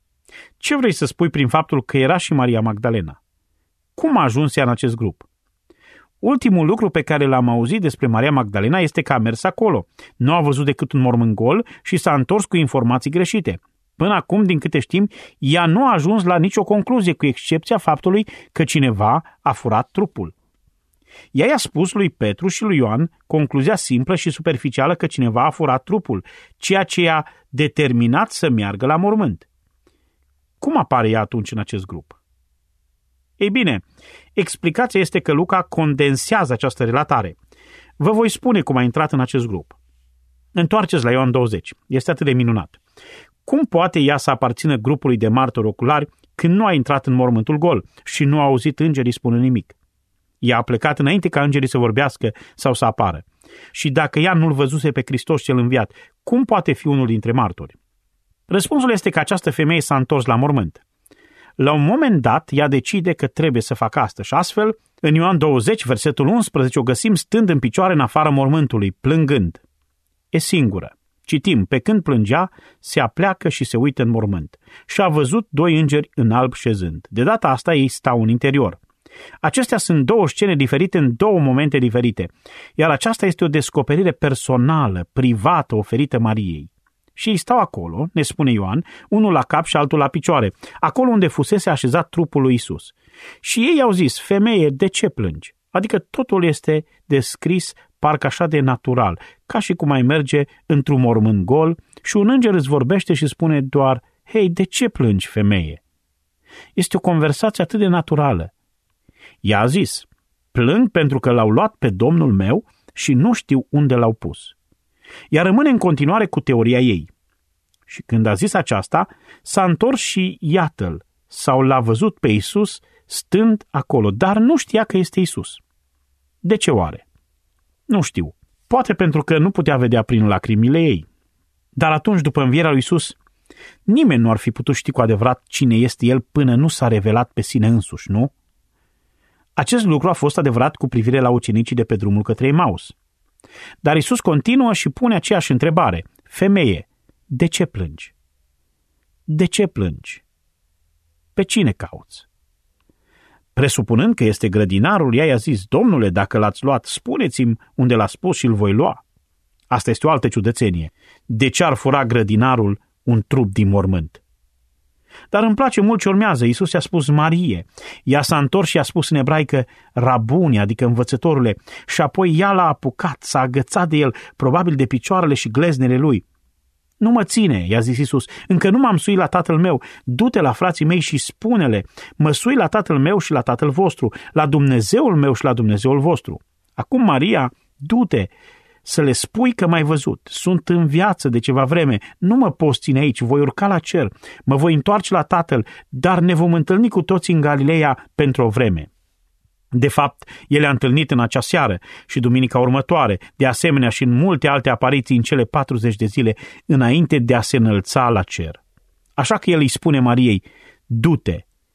Ce vrei să spui prin faptul că era și Maria Magdalena? Cum a ajuns ea în acest grup? Ultimul lucru pe care l-am auzit despre Maria Magdalena este că a mers acolo. Nu a văzut decât un mormânt gol și s-a întors cu informații greșite. Până acum, din câte știm, ea nu a ajuns la nicio concluzie, cu excepția faptului că cineva a furat trupul. Ea i-a spus lui Petru și lui Ioan concluzia simplă și superficială că cineva a furat trupul, ceea ce i-a determinat să meargă la mormânt. Cum apare ea atunci în acest grup? Ei bine, explicația este că Luca condensează această relatare. Vă voi spune cum a intrat în acest grup. Întoarceți la Ioan 20. Este atât de minunat. Cum poate ea să aparțină grupului de martori oculari când nu a intrat în mormântul gol și nu a auzit îngerii spunând nimic? Ea a plecat înainte ca îngerii să vorbească sau să apară. Și dacă ea nu-L văzuse pe Hristos cel înviat, cum poate fi unul dintre martori? Răspunsul este că această femeie s-a întors la mormânt. La un moment dat, ea decide că trebuie să facă asta și astfel, în Ioan 20, versetul 11, o găsim stând în picioare în afara mormântului, plângând. E singură. Citim, pe când plângea, se apleacă și se uită în mormânt. Și a văzut doi îngeri în alb șezând. De data asta ei stau în interior. Acestea sunt două scene diferite în două momente diferite, iar aceasta este o descoperire personală, privată, oferită Mariei. Și ei stau acolo, ne spune Ioan, unul la cap și altul la picioare, acolo unde fusese așezat trupul lui Isus. Și ei au zis, femeie, de ce plângi? Adică totul este descris parcă așa de natural, ca și cum ai merge într-un mormânt gol și un înger îți vorbește și spune doar, hei, de ce plângi, femeie? Este o conversație atât de naturală. Ea a zis, plâng pentru că l-au luat pe Domnul meu și nu știu unde l-au pus. Ea rămâne în continuare cu teoria ei. Și când a zis aceasta, s-a întors și iată-l, sau l-a văzut pe Isus stând acolo, dar nu știa că este Isus. De ce oare? Nu știu. Poate pentru că nu putea vedea prin lacrimile ei. Dar atunci, după învierea lui Isus, nimeni nu ar fi putut ști cu adevărat cine este El până nu s-a revelat pe sine însuși, nu? Acest lucru a fost adevărat cu privire la ucenicii de pe drumul către Emaus. Dar Isus continuă și pune aceeași întrebare. Femeie, de ce plângi? De ce plângi? Pe cine cauți? Presupunând că este grădinarul, ea i-a zis, Domnule, dacă l-ați luat, spuneți-mi unde l-a spus și îl voi lua. Asta este o altă ciudățenie. De ce ar fura grădinarul un trup din mormânt? Dar îmi place mult ce urmează. Iisus i-a spus Marie. Ea s-a întors și a spus în ebraică Rabuni, adică învățătorule, și apoi ea l-a apucat, s-a agățat de el, probabil de picioarele și gleznele lui. Nu mă ține, i-a zis Iisus, încă nu m-am suit la tatăl meu, du-te la frații mei și spune-le, mă sui la tatăl meu și la tatăl vostru, la Dumnezeul meu și la Dumnezeul vostru. Acum, Maria, du-te să le spui că m-ai văzut, sunt în viață de ceva vreme, nu mă poți ține aici, voi urca la cer, mă voi întoarce la tatăl, dar ne vom întâlni cu toți în Galileea pentru o vreme. De fapt, el a întâlnit în acea seară și duminica următoare, de asemenea și în multe alte apariții în cele 40 de zile înainte de a se înălța la cer. Așa că el îi spune Mariei, du-te.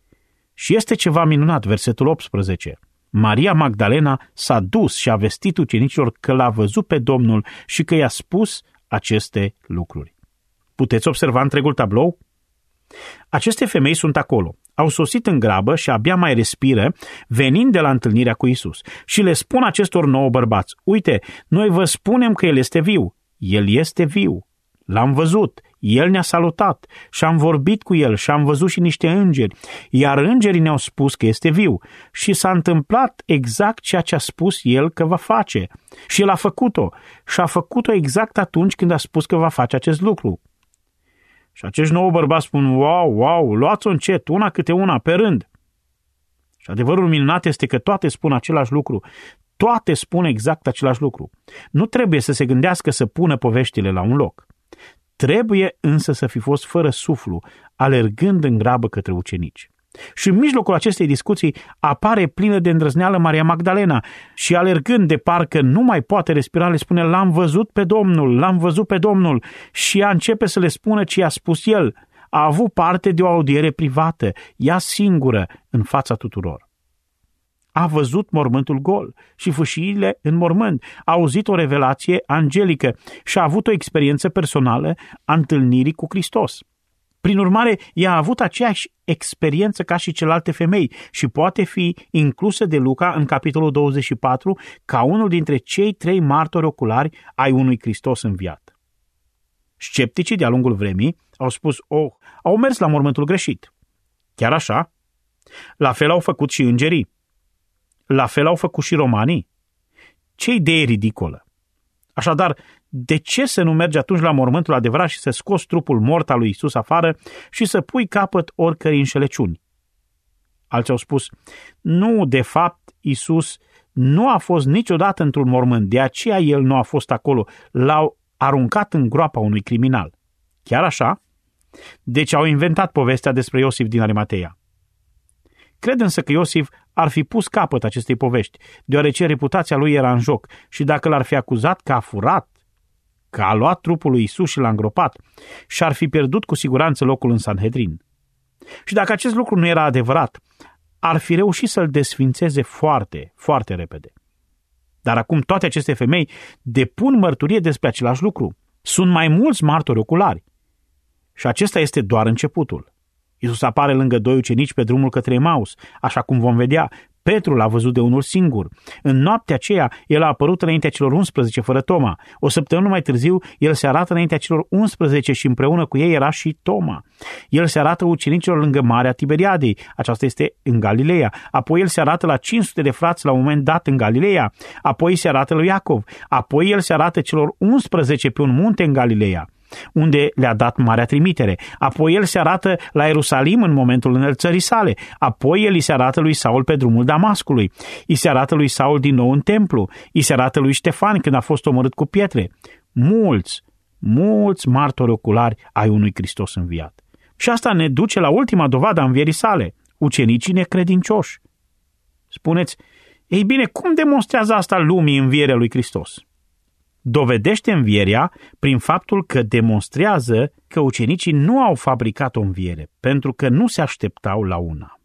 Și este ceva minunat, versetul 18. Maria Magdalena s-a dus și a vestit ucenicilor că l-a văzut pe Domnul și că i-a spus aceste lucruri. Puteți observa întregul tablou? Aceste femei sunt acolo. Au sosit în grabă și abia mai respiră, venind de la întâlnirea cu Isus. Și le spun acestor 9 bărbați, uite, noi vă spunem că El este viu. El este viu. L-am văzut. El ne-a salutat și am vorbit cu El și am văzut și niște îngeri, iar îngerii ne-au spus că este viu. Și s-a întâmplat exact ceea ce a spus El că va face. Și El a făcut-o. Și a făcut-o exact atunci când a spus că va face acest lucru. Și acești 9 bărbați spun, wow, luați-o încet, una câte una, pe rând. Și adevărul minunat este că toate spun același lucru. Toate spun exact același lucru. Nu trebuie să se gândească să pună poveștile la un loc. Trebuie însă să fi fost fără suflu, alergând în grabă către ucenici. Și în mijlocul acestei discuții apare plină de îndrăzneală Maria Magdalena și alergând de parcă nu mai poate respira, le spune: l-am văzut pe Domnul, l-am văzut pe Domnul. Și ea începe să le spună ce i-a spus el. A avut parte de o audiere privată, ea singură, în fața tuturor. A văzut mormântul gol și fâșiile în mormânt, a auzit o revelație angelică și a avut o experiență personală a întâlnirii cu Hristos. Prin urmare, ea a avut aceeași experiență ca și celelalte femei și poate fi inclusă de Luca în capitolul 24 ca unul dintre cei 3 martori oculari ai unui Hristos înviat. Scepticii de-a lungul vremii au spus: au mers la mormântul greșit. Chiar așa? La fel au făcut și îngerii. La fel au făcut și romanii. Ce idee ridicolă! Așadar, de ce să nu mergi atunci la mormântul adevărat și să scoți trupul mort al lui Iisus afară și să pui capăt oricărei înșelăciuni? Alții au spus: nu, de fapt, Iisus nu a fost niciodată într-un mormânt, de aceea el nu a fost acolo, l-au aruncat în groapa unui criminal. Chiar așa? Deci au inventat povestea despre Iosif din Arimatea. Cred însă că Iosif ar fi pus capăt acestei povești, deoarece reputația lui era în joc și dacă l-ar fi acuzat că a furat, că a luat trupul lui Iisus și l-a îngropat, și-ar fi pierdut cu siguranță locul în Sanhedrin. Și dacă acest lucru nu era adevărat, ar fi reușit să-l desfințeze foarte, foarte repede. Dar acum toate aceste femei depun mărturie despre același lucru. Sunt mai mulți martori oculari. Și acesta este doar începutul. Iisus apare lângă 2 ucenici pe drumul către Emaus, așa cum vom vedea. Petru l-a văzut de unul singur. În noaptea aceea, el a apărut înaintea celor 11 fără Toma. O săptămână mai târziu, el se arată înaintea celor 11 și împreună cu ei era și Toma. El se arată ucenicilor lângă Marea Tiberiadei, aceasta este în Galileea. Apoi el se arată la 500 de frați la un moment dat în Galileea. Apoi se arată lui Iacov. Apoi el se arată celor 11 pe un munte în Galileea, unde le-a dat marea trimitere. Apoi el se arată la Ierusalim în momentul înălțării sale. Apoi el îi se arată lui Saul pe drumul Damascului. Îi se arată lui Saul din nou în templu. Îi se arată lui Ștefan când a fost omorât cu pietre. Mulți martori oculari ai unui Hristos înviat. Și asta ne duce la ultima dovadă a învierii sale: ucenicii necredincioși. Spuneți: ei bine, cum demonstrează asta lumii învierea lui Hristos? Dovedește învierea prin faptul că demonstrează că ucenicii nu au fabricat o înviere, pentru că nu se așteptau la una.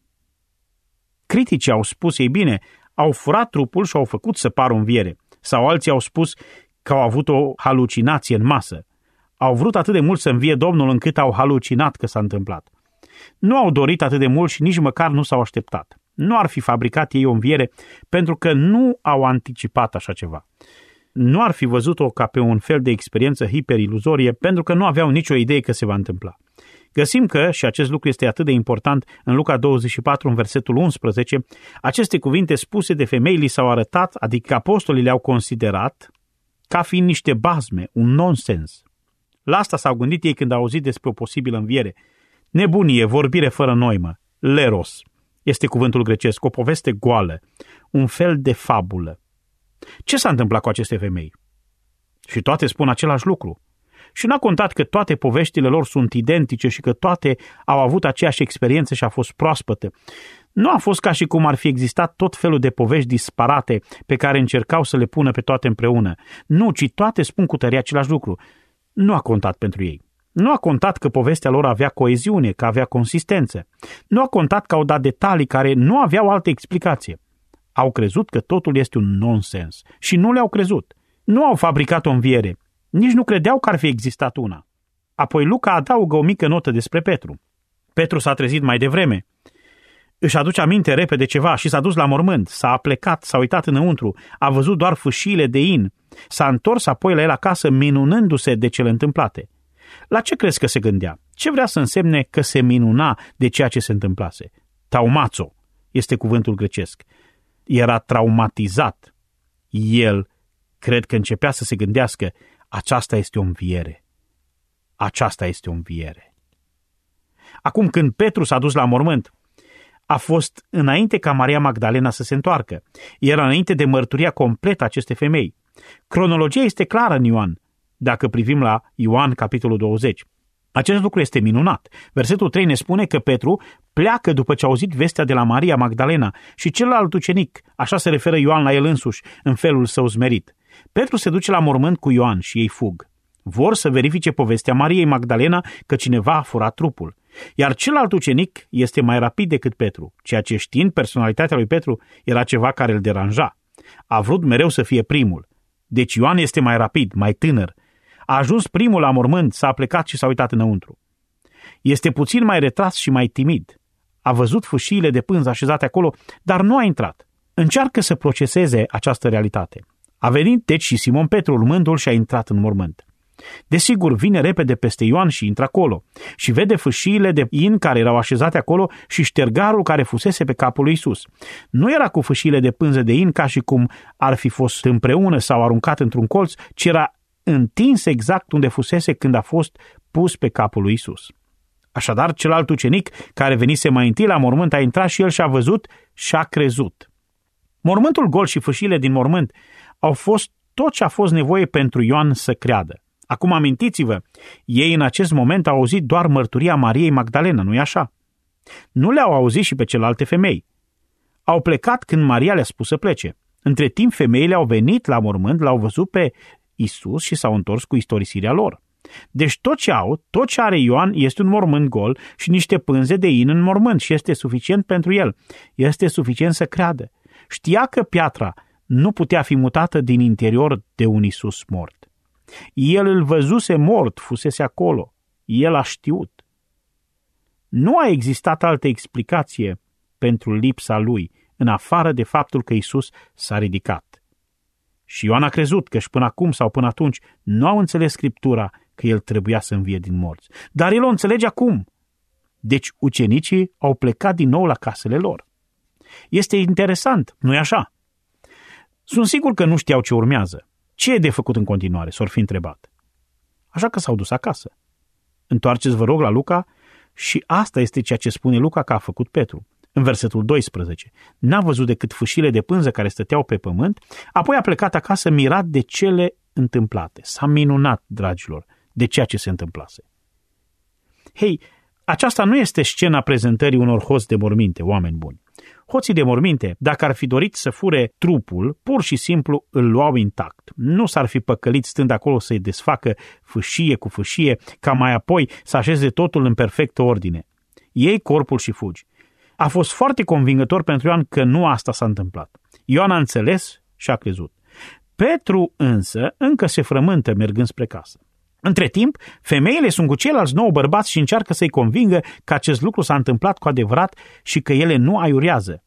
Criticii au spus: ei bine, au furat trupul și au făcut să pară o înviere. Sau alții au spus că au avut o halucinație în masă. Au vrut atât de mult să învie Domnul încât au halucinat că s-a întâmplat. Nu au dorit atât de mult și nici măcar nu s-au așteptat. Nu ar fi fabricat ei o înviere pentru că nu au anticipat așa ceva. Nu ar fi văzut-o ca pe un fel de experiență hiperiluzorie pentru că nu aveau nicio idee că se va întâmpla. Găsim că, și acest lucru este atât de important, în Luca 24, în versetul 11, aceste cuvinte spuse de femei li s-au arătat, adică apostolii le-au considerat ca fiind niște bazme, un nonsens. La asta s-au gândit ei când au auzit despre o posibilă înviere. Nebunie, vorbire fără noimă, leros, este cuvântul grecesc, o poveste goală, un fel de fabulă. Ce s-a întâmplat cu aceste femei? Și toate spun același lucru. Și n-a contat că toate poveștile lor sunt identice și că toate au avut aceeași experiență și a fost proaspătă. Nu a fost ca și cum ar fi existat tot felul de povești disparate pe care încercau să le pună pe toate împreună. Nu, ci toate spun cu tărie același lucru. Nu a contat pentru ei. Nu a contat că povestea lor avea coeziune, că avea consistență. Nu a contat că au dat detalii care nu aveau altă explicație. Au crezut că totul este un nonsens și nu le-au crezut. Nu au fabricat o înviere, nici nu credeau că ar fi existat una. Apoi Luca adaugă o mică notă despre Petru. Petru s-a trezit mai devreme. Își aduce aminte repede ceva și s-a dus la mormânt, s-a aplecat, s-a uitat înăuntru, a văzut doar fâșiile de in, s-a întors apoi la el acasă minunându-se de cele întâmplate. La ce crezi că se gândea? Ce vrea să însemne că se minuna de ceea ce se întâmplase? Taumazo este cuvântul grecesc. Era traumatizat. El cred că începea să se gândească: aceasta este o înviere. Aceasta este o înviere. Acum, când Petru s-a dus la mormânt, a fost înainte ca Maria Magdalena să se întoarcă. Era înainte de mărturia completă a acestei femei. Cronologia este clară în Ioan, dacă privim la Ioan, capitolul 20. Acest lucru este minunat. Versetul 3 ne spune că Petru pleacă după ce a auzit vestea de la Maria Magdalena și celălalt ucenic, așa se referă Ioan la el însuși, în felul său smerit. Petru se duce la mormânt cu Ioan și ei fug. Vor să verifice povestea Mariei Magdalena că cineva a furat trupul. Iar celălalt ucenic este mai rapid decât Petru, ceea ce, știind personalitatea lui Petru, era ceva care îl deranja. A vrut mereu să fie primul. Deci Ioan este mai rapid, mai tânăr. A ajuns primul la mormânt, s-a plecat și s-a uitat înăuntru. Este puțin mai retras și mai timid. A văzut fâșiile de pânză așezate acolo, dar nu a intrat. Încearcă să proceseze această realitate. A venit deci și Simon Petru urmându-l și a intrat în mormânt. Desigur, vine repede peste Ioan și intră acolo și vede fâșiile de in care erau așezate acolo și ștergarul care fusese pe capul lui Iisus. Nu era cu fâșiile de pânză de in ca și cum ar fi fost împreună sau aruncat într-un colț, ci era întins exact unde fusese când a fost pus pe capul lui Iisus. Așadar, celălalt ucenic care venise mai întâi la mormânt a intrat și el și a văzut și a crezut. Mormântul gol și fâșiile din mormânt au fost tot ce a fost nevoie pentru Ioan să creadă. Acum amintiți-vă, ei în acest moment au auzit doar mărturia Mariei Magdalena, nu-i așa? Nu le-au auzit și pe celelalte femei. Au plecat când Maria le-a spus să plece. Între timp, femeile au venit la mormânt, l-au văzut pe Iisus și s-au întors cu istorisirea lor. Deci tot ce are Ioan este un mormânt gol și niște pânze de in în mormânt și este suficient pentru el. Este suficient să creadă. Știa că piatra nu putea fi mutată din interior de un Iisus mort. El îl văzuse mort, fusese acolo. El a știut. Nu a existat altă explicație pentru lipsa lui, în afară de faptul că Iisus s-a ridicat. Și Ioan a crezut că și până acum sau până atunci nu au înțeles Scriptura că el trebuia să învie din morți. Dar el o înțelege acum. Deci ucenicii au plecat din nou la casele lor. Este interesant, nu-i așa? Sunt sigur că nu știau ce urmează. Ce e de făcut în continuare? S-or fi întrebat. Așa că s-au dus acasă. Întoarceți, vă rog, la Luca și asta este ceea ce spune Luca că a făcut Petru. În versetul 12. N-a văzut decât fâșile de pânză care stăteau pe pământ, apoi a plecat acasă mirat de cele întâmplate. S-a minunat, dragilor, de ceea ce se întâmplase. Hei, aceasta nu este scena prezentării unor hoți de morminte, oameni buni. Hoții de morminte, dacă ar fi dorit să fure trupul, pur și simplu îl luau intact. Nu s-ar fi păcălit stând acolo să-i desfacă fâșie cu fâșie, ca mai apoi să așeze totul în perfectă ordine. Iei corpul și fugi. A fost foarte convingător pentru Ioan că nu asta s-a întâmplat. Ioan a înțeles și a crezut. Petru însă încă se frământă mergând spre casă. Între timp, femeile sunt cu ceilalți 9 bărbați și încearcă să-i convingă că acest lucru s-a întâmplat cu adevărat și că ele nu aiurează.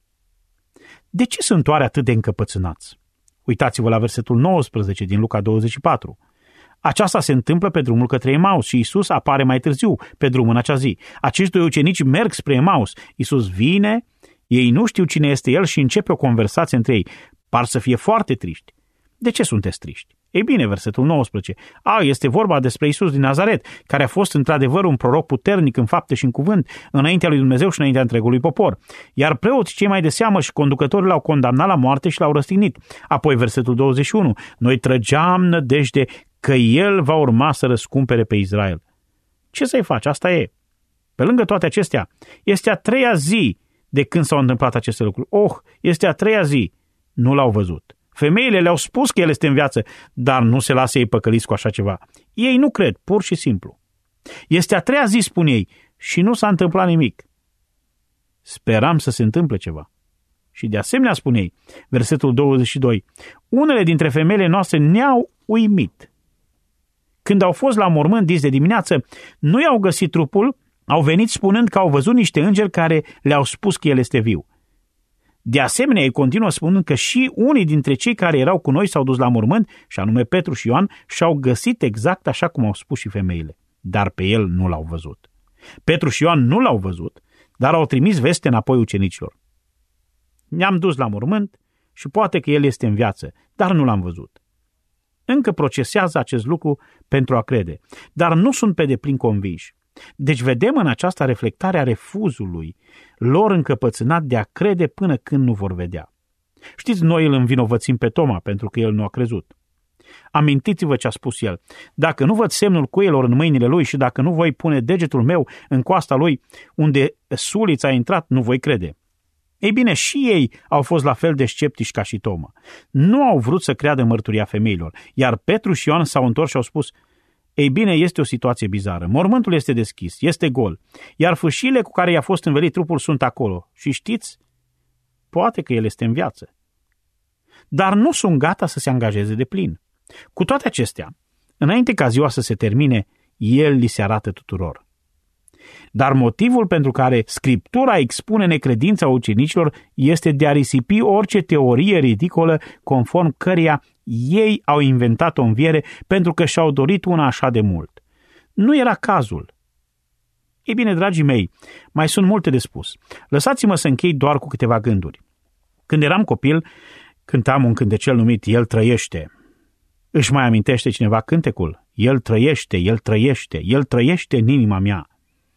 De ce sunt oare atât de încăpățânați? Uitați-vă la versetul 19 din Luca 24. Aceasta se întâmplă pe drumul către Emaus și Iisus apare mai târziu pe drum în acea zi. Acești doi ucenici merg spre Emaus. Iisus vine, ei nu știu cine este el și începe o conversație între ei. Par să fie foarte triști. De ce sunteți triști? Ei bine, versetul 19. Este vorba despre Iisus din Nazaret, care a fost într-adevăr un proroc puternic în fapte și în cuvânt, înaintea lui Dumnezeu și înaintea întregului popor. Iar preoții cei mai de seamă și conducătorii l-au condamnat la moarte și l-au răstignit. Apoi versetul 21. Noi trăgeam nădejde că el va urma să răscumpere pe Israel. Ce să-i faci? Asta e. Pe lângă toate acestea, este a 3-a zi de când s-au întâmplat aceste lucruri. Este a 3-a zi. Nu l-au văzut. Femeile le-au spus că el este în viață, dar nu se lasă ei păcăliți cu așa ceva. Ei nu cred, pur și simplu. Este a 3-a zi, spun ei, și nu s-a întâmplat nimic. Speram să se întâmple ceva. Și de asemenea, spun ei, versetul 22, unele dintre femeile noastre ne-au uimit. Când au fost la mormânt dis de dimineață, nu i-au găsit trupul, au venit spunând că au văzut niște îngeri care le-au spus că el este viu. De asemenea, ei continuă spunând că și unii dintre cei care erau cu noi s-au dus la mormânt, și anume Petru și Ioan, și-au găsit exact așa cum au spus și femeile. Dar pe el nu l-au văzut. Petru și Ioan nu l-au văzut, dar au trimis veste înapoi ucenicilor. Ne-am dus la mormânt și poate că el este în viață, dar nu l-am văzut. Încă procesează acest lucru pentru a crede, dar nu sunt pe deplin convinși. Deci vedem în aceasta reflectarea refuzului lor încăpățânat de a crede până când nu vor vedea. Știți, noi îl învinovățim pe Toma pentru că el nu a crezut. Amintiți-vă ce a spus el. Dacă nu văd semnul cuielor în mâinile lui și dacă nu voi pune degetul meu în coasta lui unde sulița a intrat, nu voi crede. Ei bine, și ei au fost la fel de sceptici ca și Toma. Nu au vrut să creadă în mărturia femeilor, iar Petru și Ioan s-au întors și au spus: ei bine, este o situație bizară. Mormântul este deschis, este gol, iar fâșiile cu care i-a fost învelit trupul sunt acolo. Și știți, poate că el este în viață. Dar nu sunt gata să se angajeze de plin. Cu toate acestea, înainte ca ziua să se termine, el li se arată tuturor. Dar motivul pentru care Scriptura expune necredința ucenicilor este de a risipi orice teorie ridicolă conform căreia ei au inventat o înviere pentru că și-au dorit una așa de mult. Nu era cazul. Ei bine, dragii mei, mai sunt multe de spus. Lăsați-mă să închei doar cu câteva gânduri. Când eram copil, cântam un cântecel numit El trăiește. Își mai amintește cineva cântecul? El trăiește, El trăiește, El trăiește în inima mea.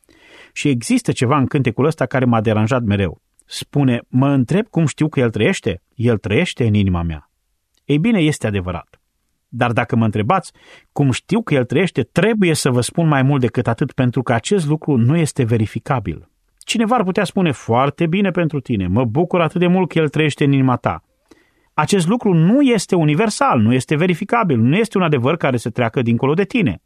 Și există ceva în cântecul ăsta care m-a deranjat mereu. Spune, mă întreb cum știu că El trăiește? El trăiește în inima mea. Ei bine, este adevărat. Dar dacă mă întrebați cum știu că El trăiește, trebuie să vă spun mai mult decât atât, pentru că acest lucru nu este verificabil. Cineva ar putea spune, foarte bine pentru tine, mă bucur atât de mult că El trăiește în inima ta. Acest lucru nu este universal, nu este verificabil, nu este un adevăr care să treacă dincolo de tine.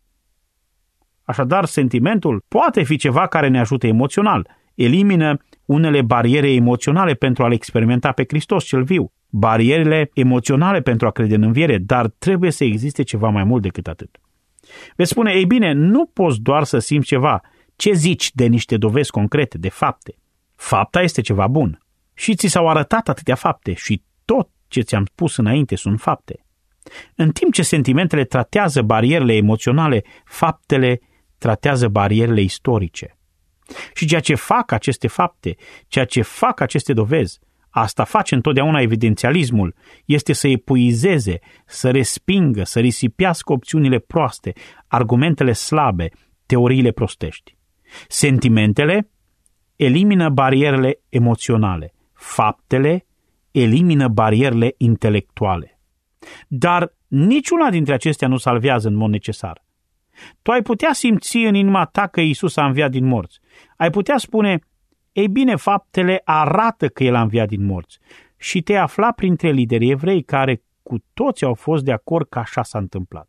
Așadar, sentimentul poate fi ceva care ne ajută emoțional, elimină unele bariere emoționale pentru a-L experimenta pe Hristos cel viu, barierele emoționale pentru a crede în înviere, dar trebuie să existe ceva mai mult decât atât. Veți spune, ei bine, nu poți doar să simți ceva. Ce zici de niște dovezi concrete, de fapte? Fapta este ceva bun. Și ți s-au arătat atâtea fapte și tot ce ți-am spus înainte sunt fapte. În timp ce sentimentele tratează barierele emoționale, faptele tratează barierele istorice. Și ceea ce fac aceste fapte, ceea ce fac aceste dovezi, asta face întotdeauna evidențialismul, este să epuizeze, să respingă, să risipească opțiunile proaste, argumentele slabe, teoriile prostești. Sentimentele elimină barierele emoționale, faptele elimină barierele intelectuale. Dar niciuna dintre acestea nu salvează în mod necesar. Tu ai putea simți în inima ta că Iisus a înviat din morți. Ai putea spune, ei bine, faptele arată că El a înviat din morți. Și te afla printre liderii evrei care cu toți au fost de acord că așa s-a întâmplat.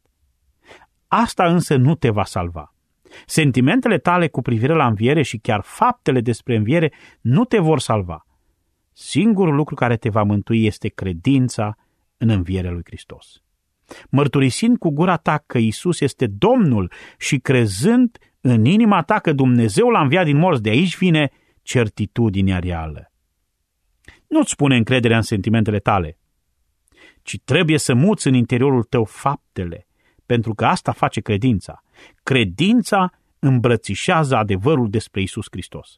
Asta însă nu te va salva. Sentimentele tale cu privire la înviere și chiar faptele despre înviere nu te vor salva. Singurul lucru care te va mântui este credința în învierea lui Hristos. Mărturisind cu gura ta că Iisus este Domnul și crezând în inima ta că Dumnezeu l-a înviat din morți, de aici vine certitudinea reală. Nu-ți spune încrederea în sentimentele tale, ci trebuie să muți în interiorul tău faptele, pentru că asta face credința. Credința îmbrățișează adevărul despre Iisus Hristos.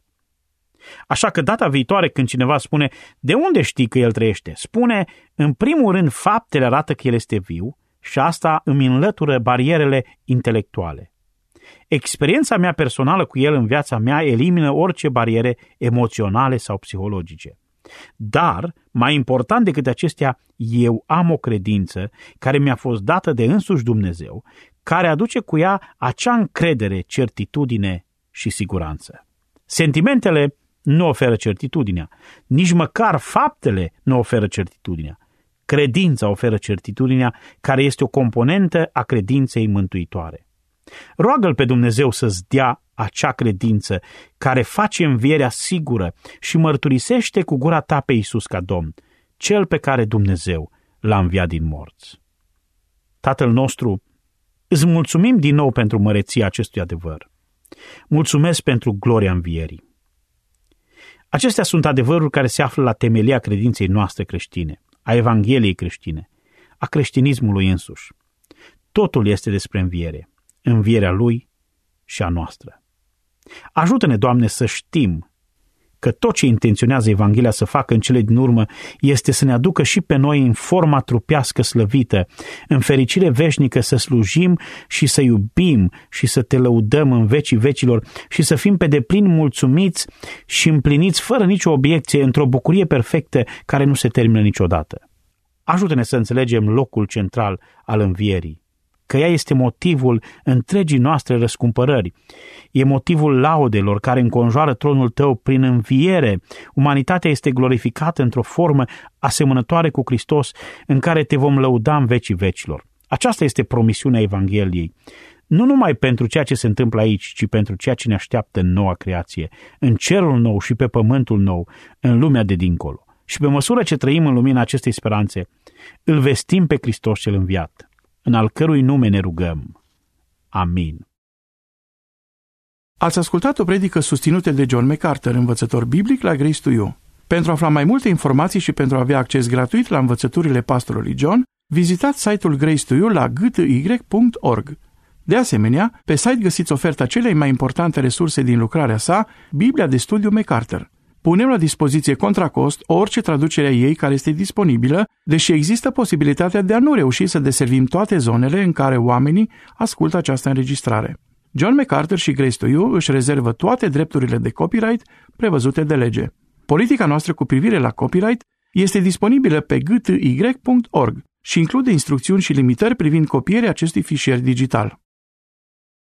Așa că data viitoare când cineva spune, de unde știi că El trăiește? Spune, în primul rând, faptele arată că El este viu și asta îmi înlătură barierele intelectuale. Experiența mea personală cu El în viața mea elimină orice bariere emoționale sau psihologice. Dar, mai important decât acestea, eu am o credință care mi-a fost dată de însuși Dumnezeu, care aduce cu ea acea încredere, certitudine și siguranță. Sentimentele nu oferă certitudinea, nici măcar faptele nu oferă certitudinea. Credința oferă certitudinea, care este o componentă a credinței mântuitoare. Roagă-L pe Dumnezeu să-ți dea acea credință care face învierea sigură și mărturisește cu gura ta pe Iisus ca Domn, Cel pe care Dumnezeu l-a înviat din morți. Tatăl nostru, îți mulțumim din nou pentru măreția acestui adevăr. Mulțumesc pentru gloria învierii. Acestea sunt adevăruri care se află la temelia credinței noastre creștine, a Evangheliei creștine, a creștinismului însuși. Totul este despre înviere, învierea Lui și a noastră. Ajută-ne, Doamne, să știm că tot ce intenționează Evanghelia să facă în cele din urmă este să ne aducă și pe noi în forma trupească slăvită, în fericire veșnică să slujim și să iubim și să te lăudăm în vecii vecilor și să fim pe deplin mulțumiți și împliniți fără nicio obiecție într-o bucurie perfectă care nu se termină niciodată. Ajută-ne să înțelegem locul central al învierii, că ea este motivul întregii noastre răscumpărări. E motivul laudelor care înconjoară tronul tău prin înviere. Umanitatea este glorificată într-o formă asemănătoare cu Hristos, în care te vom lăuda în vecii vecilor. Aceasta este promisiunea Evangheliei. Nu numai pentru ceea ce se întâmplă aici, ci pentru ceea ce ne așteaptă în noua creație, în cerul nou și pe pământul nou, în lumea de dincolo. Și pe măsură ce trăim în lumina acestei speranțe, îl vestim pe Hristos cel înviat, în al cărui nume ne rugăm. Amin. Ați ascultat o predică susținută de John MacArthur, învățător biblic la Grace to You. Pentru a afla mai multe informații și pentru a avea acces gratuit la învățăturile pastorului John, vizitați site-ul Grace to You la gty.org. De asemenea, pe site găsiți oferta celei mai importante resurse din lucrarea sa, Biblia de studiu MacArthur. Punem la dispoziție contra cost orice traducere a ei care este disponibilă, deși există posibilitatea de a nu reuși să deservim toate zonele în care oamenii ascultă această înregistrare. John MacArthur și Grace to You își rezervă toate drepturile de copyright prevăzute de lege. Politica noastră cu privire la copyright este disponibilă pe gty.org și include instrucțiuni și limitări privind copierea acestui fișier digital.